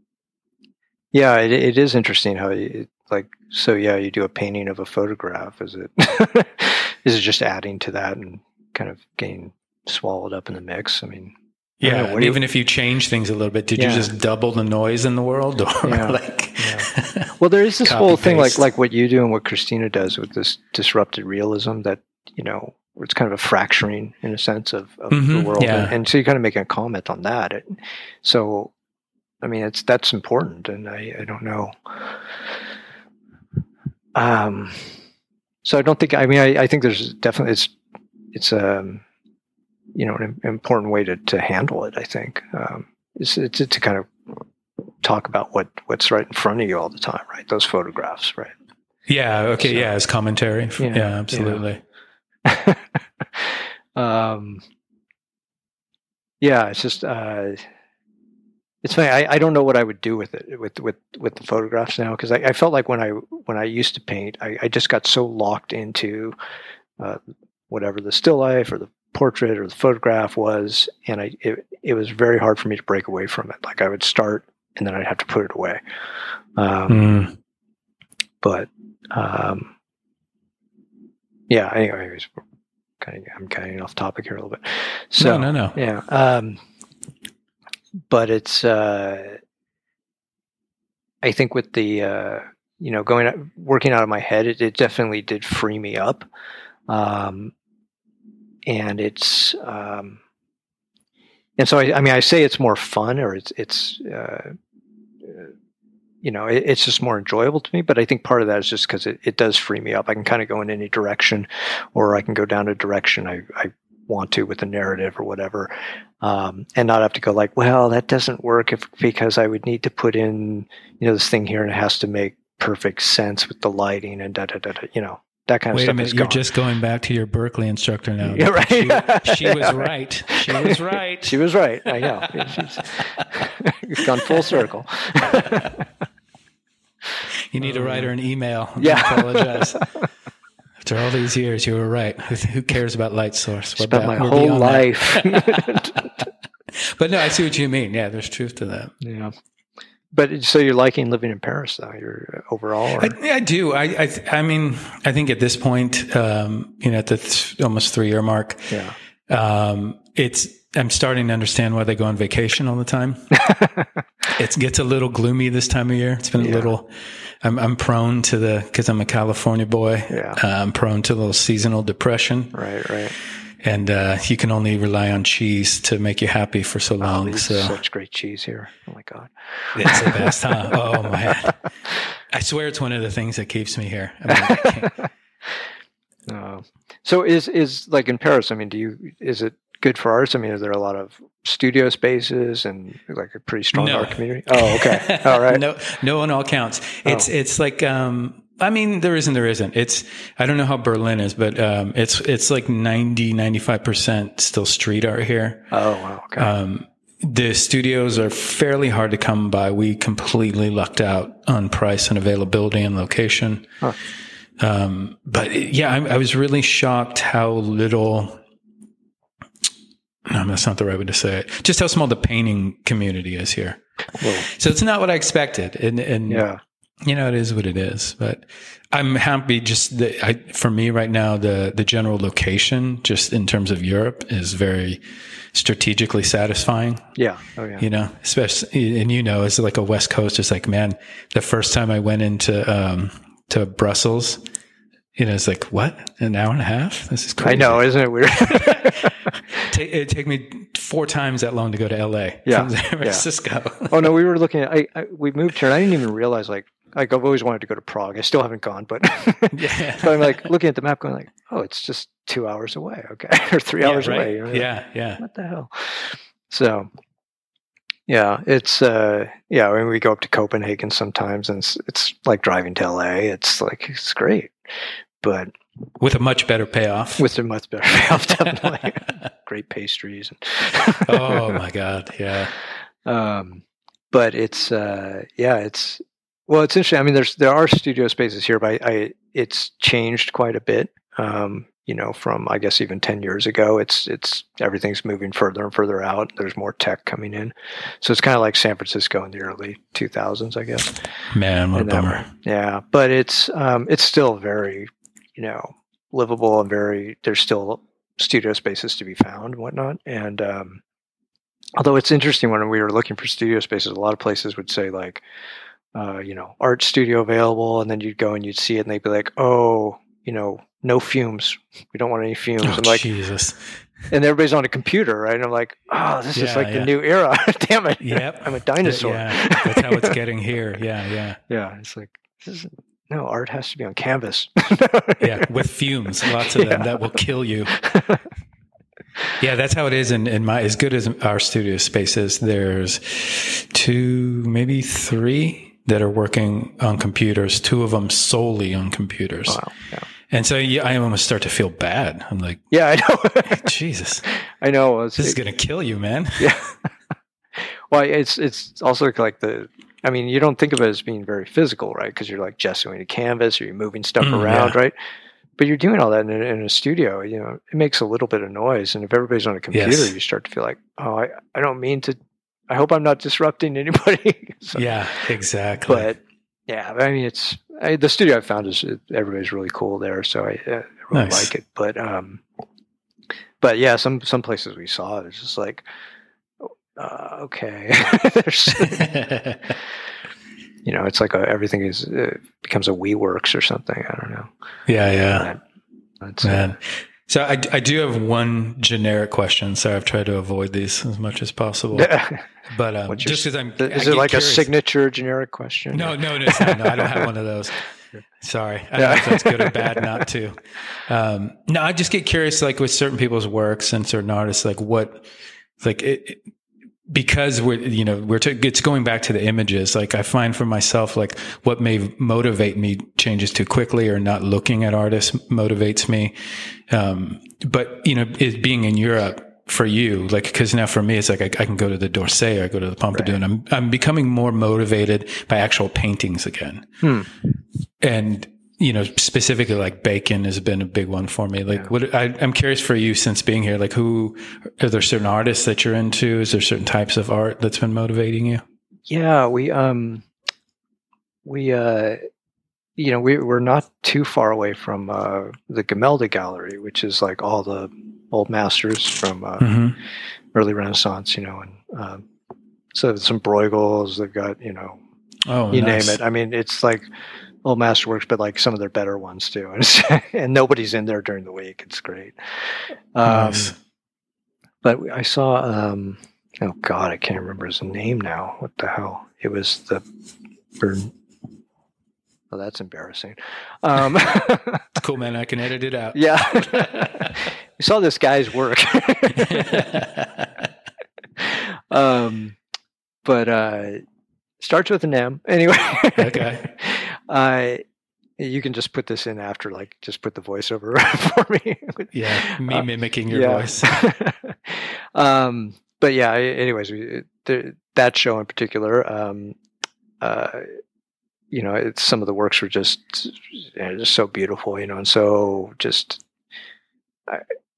yeah, it, it is interesting how you, like, so yeah, you do a painting of a photograph. Is it, is it just adding to that and kind of getting swallowed up in the mix? I mean, yeah, know, and even you, if you change things a little bit, did yeah. you just double the noise in the world, or yeah. like? Yeah. Well, there is this whole thing, like like what you do and what Christina does with this disrupted realism. That you know, it's kind of a fracturing in a sense of, of mm-hmm. the world, yeah. and, and so you're kind of making a comment on that. It, so, I mean, it's that's important, and I, I don't know. Um, so I don't think. I mean, I, I think there's definitely it's it's um. you know, an important way to, to handle it, I think, um, is to, to kind of talk about what, what's right in front of you all the time, right? Those photographs, right? Yeah. Okay. So, yeah. As commentary. Yeah, yeah absolutely. Yeah. um, yeah, it's just, uh, it's funny. I, I don't know what I would do with it, with, with, with the photographs now. Cause I, I felt like when I, when I used to paint, I, I just got so locked into, uh, whatever the still life or the portrait or the photograph was, and I it, it was very hard for me to break away from it. Like I would start and then I'd have to put it away. Um, mm. But um, yeah. Anyways, kind of I'm kind of off topic here a little bit. So no, no, no. Yeah. Um, but it's, uh, I think with the, uh, you know, going, working out of my head, it, it definitely did free me up. Um, and it's, um, and so, I, I mean, I say it's more fun, or it's, it's, uh, you know, it, it's just more enjoyable to me. But I think part of that is just because it, it does free me up. I can kind of go in any direction, or I can go down a direction I, I want to with the narrative or whatever, um, and not have to go like, well, that doesn't work if, because I would need to put in, you know, this thing here, and it has to make perfect sense with the lighting and da da da da. You know, that kind of Wait stuff. a minute, is you're gone. just going back to your Berkeley instructor now. Yeah, right. She, she was right. She was right. She was right. I know. She's gone full circle. You need to write her an email. Yeah. I apologize. After all these years, you were right. Who, who cares about light source? We're Spent back- my we're whole beyond life. that. But no, I see what you mean. Yeah, there's truth to that. Yeah. But so you're liking living in Paris, though? You're overall? Or? I, I do. I, I, I mean, I think at this point, um, you know, at the th- almost three year mark, Yeah. um, it's, I'm starting to understand why they go on vacation all the time. It gets a little gloomy this time of year. It's been a Yeah. little, I'm, I'm prone to the, cause I'm a California boy. Yeah. Uh, I'm prone to a little seasonal depression. Right, right. And, uh, you can only rely on cheese to make you happy for so Oh, long. there's so such great cheese here. Oh my God. it's the best, huh? Oh man. I swear it's one of the things that keeps me here. I mean, I can't- Uh, so is, is like in Paris, I mean, do you, is it good for artists? I mean, is there a lot of studio spaces and like a pretty strong No. art community? Oh, okay. All right. no, no on all counts. It's, Oh. it's like, um, I mean, there isn't, there isn't. It's, I don't know how Berlin is, but, um, it's, it's like ninety, ninety-five percent still street art here. Oh, wow. Okay. Um, the studios are fairly hard to come by. We completely lucked out on price and availability and location. Huh. Um, but yeah, I, I was really shocked how little, no, that's not the right way to say it. Just how small the painting community is here. Well, So it's not what I expected. And, and yeah. you know, it is what it is, but I'm happy just that I, for me right now, the, the general location, just in terms of Europe, is very strategically satisfying, Yeah. Oh, yeah. you know, especially, and you know, as like a West Coast, it's like, man, the first time I went into, um, to Brussels, you know, it's like, what? An hour and a half? This is crazy. I know, isn't it weird? Ta- It'd take me four times that long to go to L A Yeah, from San Francisco. Oh no, we were looking at. I, I we moved here, and I didn't even realize like like I've always wanted to go to Prague. I still haven't gone, but Yeah. but I'm like looking at the map, going like, oh, it's just two hours away, okay, or three Yeah, hours right. away. You know? Yeah, yeah. What the hell? So, yeah, it's uh, yeah. I mean, we go up to Copenhagen sometimes, and it's, it's like driving to L A. It's like it's great, but With a much better payoff. with a much better payoff, definitely. Great pastries. Oh my God. Yeah. Um, but it's uh, yeah, it's well, it's interesting. I mean, there's there are studio spaces here, but I, I it's changed quite a bit. Um, you know, from I guess even ten years ago, it's it's everything's moving further and further out. There's more tech coming in, so it's kind of like San Francisco in the early two thousands, I guess. Man, what a In that bummer. way. Yeah, but it's um, it's still very, you know, livable and very. There's still studio spaces to be found, and whatnot. And um, although it's interesting when we were looking for studio spaces, a lot of places would say like, uh, you know, art studio available, and then you'd go and you'd see it, and they'd be like, oh, you know, no fumes. We don't want any fumes. Oh, I'm like, Jesus. and everybody's on a computer, right? And I'm like, oh, this is Yeah, like yeah. the new era. Damn it. Yep. I'm a dinosaur. Yeah. That's how it's getting here. Yeah. Yeah. Yeah, it's like this is no art has to be on canvas. Yeah. With fumes, lots of them Yeah. that will kill you. Yeah. That's how it is in, in my, as good as our studio space is, there's two, maybe three that are working on computers, two of them solely on computers. Wow. Yeah. And so yeah, I almost start to feel bad. I'm like, Yeah, I know. Jesus, I know. It's, this is going to kill you, man. yeah. Well, it's it's also like the. I mean, you don't think of it as being very physical, right? Because you're like gessoing a canvas or you're moving stuff Mm, around, yeah. right? But you're doing all that in a, in a studio. You know, it makes a little bit of noise, and if everybody's on a computer, Yes. you start to feel like, oh, I, I don't mean to. I hope I'm not disrupting anybody. So, Yeah, exactly. but yeah, I mean, it's I, the studio I found is everybody's really cool there, so I, I really Nice. like it. But um, but yeah, some some places we saw it, it's just like uh, okay. There's, you know, it's like a, everything is uh, becomes a WeWorks or something. I don't know. Yeah, yeah. But that's, Man. Uh, so I, I do have one generic question. So I've tried to avoid these as much as possible. But um, just because I'm, is I it like curious. a signature generic question? No, no, no, it's not. No, I don't have one of those. Sorry, I don't know if that's good or bad not to. Um, no, I just get curious, like with certain people's works and certain artists, like what, like it, it because we're, you know, we're, to, it's going back to the images. Like I find for myself, like what may motivate me changes too quickly, or not looking at artists motivates me. Um, but you know, it being in Europe for you, like, because now for me, it's like I, I can go to the d'Orsay, I go to the Pompidou, right. and I'm I'm becoming more motivated by actual paintings again. Hmm. And you know, specifically like Bacon has been a big one for me. Like, yeah. what I, I'm curious for you, since being here, like, who are there certain artists that you're into? Is there certain types of art that's been motivating you? Yeah, we um, we uh, you know, we we're not too far away from uh, the Gemelda Gallery, which is like all the old masters from uh, mm-hmm. early Renaissance. You know, and um, so some Bruegels. They've got, you know, oh, you nice. name it. I mean, it's like old masterworks, but like some of their better ones too. And, and nobody's in there during the week. It's great. Um, nice. But I saw, um, oh God, I can't remember his name now. What the hell? It was the, Bern- oh, that's embarrassing. Um, it's cool, man. I can edit it out. Yeah. We saw this guy's work. um, but, uh, starts with an M. Anyway. Okay. Uh, you can just put this in after, like, just put the voiceover for me. Yeah, me uh, mimicking your yeah. voice. um, but yeah, anyways, we, the, that show in particular, um, uh, you know, it's, some of the works were just, you know, just so beautiful, you know, and so just uh,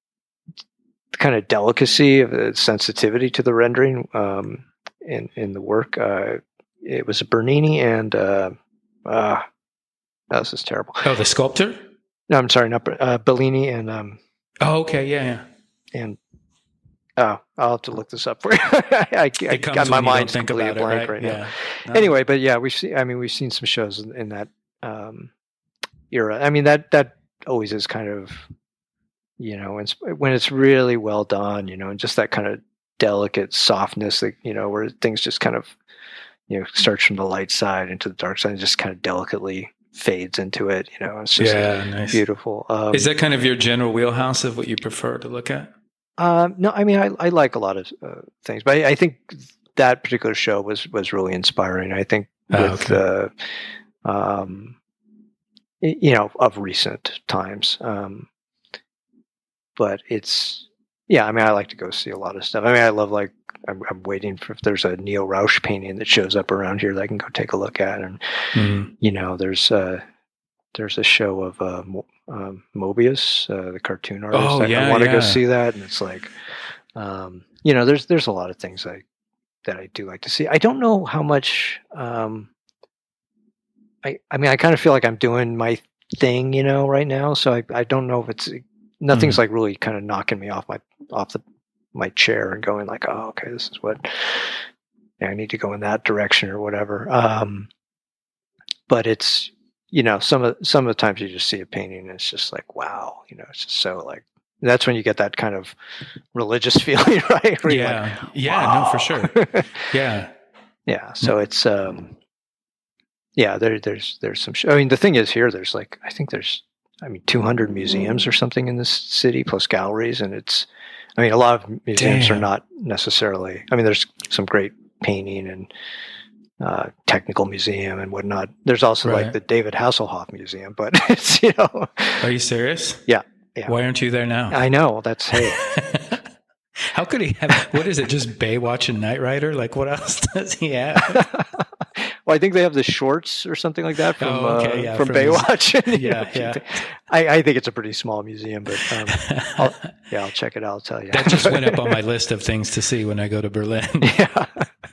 kind of delicacy of the sensitivity to the rendering um, in in the work. Uh, it was a Bernini and uh, uh, oh, this is terrible. Oh, the sculptor? No, I'm sorry, not uh, Bellini and um. Oh, okay, yeah, yeah. And oh, I'll have to look this up for you. I, I got my mind completely blank right, right yeah. now. No. Anyway, but yeah, we've seen. I mean, we've seen some shows in, in that um, era. I mean, that that always is kind of, you know, when it's, when it's really well done, you know, and just that kind of delicate softness, that, you know, where things just kind of, you know, starts from the light side into the dark side and just kind of delicately fades into it. You know, it's just yeah, nice. Beautiful. Um, is that kind of your general wheelhouse of what you prefer to look at? Um, no, I mean, I, I like a lot of uh, things, but I, I think that particular show was, was really inspiring. I think with, oh, okay. uh, um, you know, of recent times. Um, but it's, yeah, I mean, I like to go see a lot of stuff. I mean, I love, like, I'm, I'm waiting for, if there's a Neo Rausch painting that shows up around here that I can go take a look at. And, mm-hmm. you know, there's, uh, there's a show of, uh, um, Mobius, uh, the cartoon artist. Oh, I, yeah, I want to yeah. go see that. And it's like, um, you know, there's, there's a lot of things I, that I do like to see. I don't know how much, um, I, I mean, I kind of feel like I'm doing my thing, you know, right now. So I, I don't know if it's, nothing's mm-hmm. like really kind of knocking me off my, off the, my chair and going like, oh, okay, this is what yeah, I need to go in that direction or whatever. Um, but it's, you know, some of, some of the times you just see a painting and it's just like, wow, you know, it's just so like, that's when you get that kind of religious feeling, right? Where yeah. Like, yeah, wow. no, for sure. Yeah. Yeah. So it's, um, yeah, there, there's, there's some, sh- I mean, the thing is here, there's like, I think there's, I mean, two hundred museums or something in this city plus galleries. And it's, I mean, a lot of museums Damn. Are not necessarily, I mean, there's some great painting and uh, technical museum and whatnot. There's also right. like the David Hasselhoff Museum, but it's, you know. Are you serious? Yeah. yeah. Why aren't you there now? I know. That's, hey. How could he have, what is it, just Baywatch and Knight Rider? Like, what else does he have? Well, I think they have the shorts or something like that from oh, okay, uh, yeah, from, from Baywatch. His, yeah, yeah. I, I think it's a pretty small museum, but um, I'll, yeah, I'll check it out. I'll tell you. That just went up on my list of things to see when I go to Berlin. Yeah.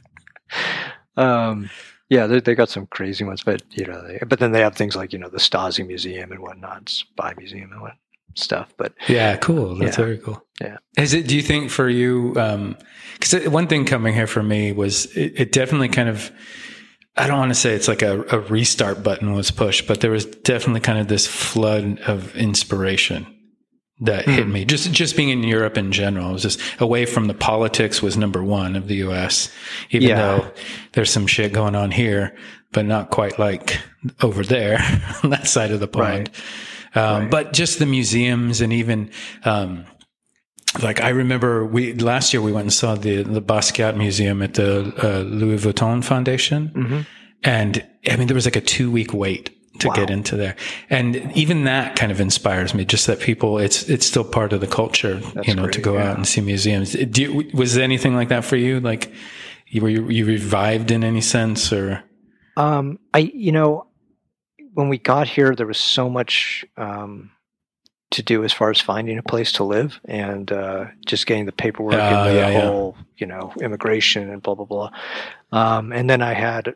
Um, yeah, they, they got some crazy ones, but you know, they, but then they have things like, you know, the Stasi Museum and whatnot, Spy Museum and what. stuff. But yeah, cool. That's yeah. very cool. Yeah. Is it? Do you think for you? Because um, one thing coming here for me was it, it definitely kind of. I don't want to say it's like a, a restart button was pushed, but there was definitely kind of this flood of inspiration that mm. hit me. Just just being in Europe in general, it was just away from the politics was number one of the U S, even yeah. though there's some shit going on here, but not quite like over there on that side of the pond. Right. Um, right. But just the museums and even, um, like I remember we last year we went and saw the the Basquiat Museum at the uh, Louis Vuitton Foundation, mm-hmm. and I mean there was like a two week wait to wow. get into there, and even that kind of inspires me. Just that people, it's it's still part of the culture, That's you know, great, to go yeah. out and see museums. Do you, was there anything like that for you? Like, you, were you, you revived in any sense, or? Um, I you know, when we got here, there was so much. Um, to do as far as finding a place to live and uh, just getting the paperwork uh, and the yeah, whole, yeah. you know, immigration and blah, blah, blah. Um, and then I had,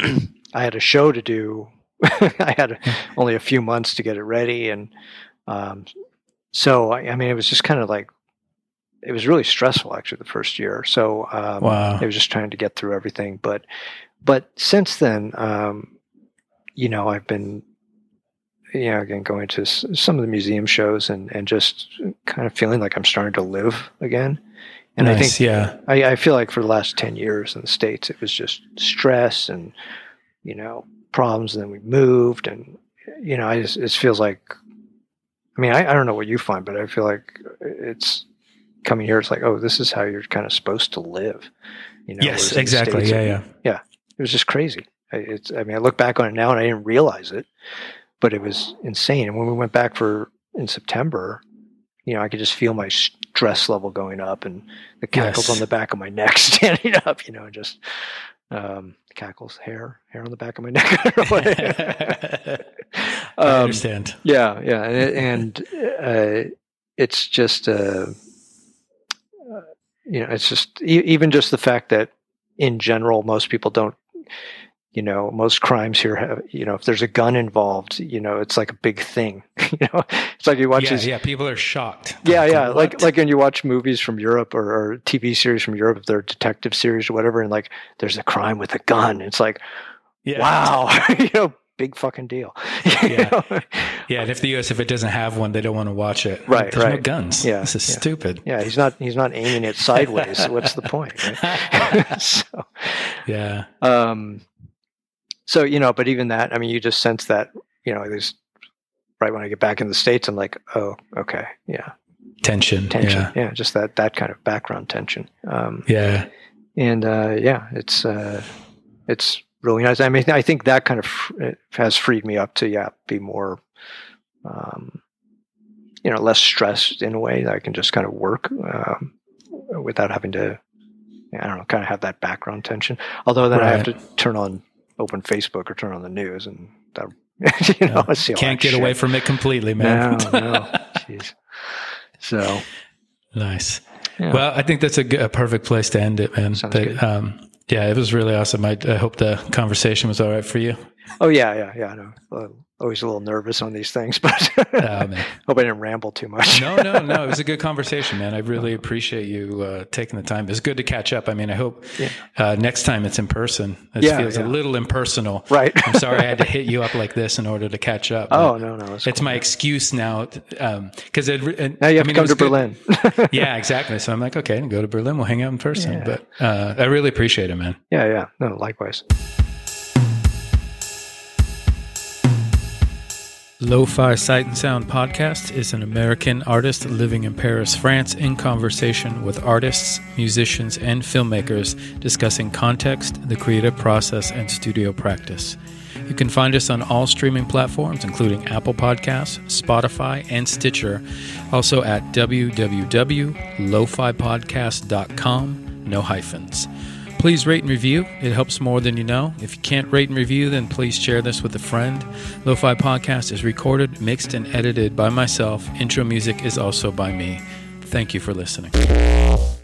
I had a show to do. I had only a few months to get it ready. And um, so, I, I mean, it was just kind of like, it was really stressful actually the first year. So um, wow. I was just trying to get through everything. But, but since then, um, you know, I've been, you know, again, going to some of the museum shows and, and just kind of feeling like I'm starting to live again. And nice, I think, yeah, I, I feel like for the last ten years in the States, it was just stress and, you know, problems. And then we moved and, you know, I just, it feels like, I mean, I, I don't know what you find, but I feel like it's coming here. It's like, oh, this is how you're kind of supposed to live. You know, yes, exactly. States, yeah. Yeah. Yeah. It was just crazy. It's, I mean, I look back on it now and I didn't realize it. But it was insane. And when we went back for in September, you know, I could just feel my stress level going up and the cackles yes. on the back of my neck standing up, you know, just um, cackles, hair, hair on the back of my neck. um, I understand. Yeah, yeah. And, and uh, it's just, uh, uh, you know, it's just, e- even just the fact that in general, most people don't, you know, most crimes here have, you know, if there's a gun involved, you know, it's like a big thing. You know, it's like you watch yeah, these. Yeah, people are shocked. Yeah, yeah. What? Like like when you watch movies from Europe or, or T V series from Europe, if they're detective series or whatever, and like there's a crime with a gun. It's like, yeah. wow, you know, big fucking deal. Yeah. Yeah, and if the U S, if it doesn't have one, they don't want to watch it. Right, There's right. no guns. Yeah, this is yeah. stupid. Yeah, he's not he's not aiming it sideways. So what's the point? Right? so, yeah. Um. So, you know, but even that, I mean, you just sense that, you know, there's right when I get back in the States, I'm like, oh, okay. Yeah. Tension. Tension. Yeah. yeah just that, that kind of background tension. Um, yeah. And, uh, yeah, it's, uh, it's really nice. I mean, I think that kind of f- has freed me up to, yeah, be more, um, you know, less stressed in a way that I can just kind of work, um, without having to, I don't know, kind of have that background tension. Although then right. I have to turn on, open Facebook or turn on the news and that, you know, no, see all can't that get shit. away from it completely, man. No, no. Jeez. So nice. Yeah. Well, I think that's a, good, a perfect place to end it, man. Sounds but, good. Um, yeah, it was really awesome. I, I hope the conversation was all right for you. Oh yeah, yeah, yeah. I know. Uh, always a little nervous on these things, but oh, man. hope I didn't ramble too much. no, no, no. It was a good conversation, man. I really appreciate you uh, taking the time. It's good to catch up. I mean, I hope yeah. uh, next time it's in person. It yeah, feels yeah. a little impersonal. Right. I'm sorry I had to hit you up like this in order to catch up. Oh, no, no. It's cool. My excuse now. Because um, it, it, now you have I mean, to come to Berlin. Yeah, exactly. So I'm like, okay, go to Berlin. We'll hang out in person. Yeah. But uh, I really appreciate it, man. Yeah, yeah. No, likewise. Lo-Fi Sight and Sound Podcast is an American artist living in Paris, France, in conversation with artists, musicians, and filmmakers discussing context, the creative process, and studio practice. You can find us on all streaming platforms, including Apple Podcasts, Spotify, and Stitcher. Also at w w w dot lo fi podcast dot com, no hyphens. Please rate and review. It helps more than you know. If you can't rate and review, then please share this with a friend. Lo-Fi Podcast is recorded, mixed, and edited by myself. Intro music is also by me. Thank you for listening.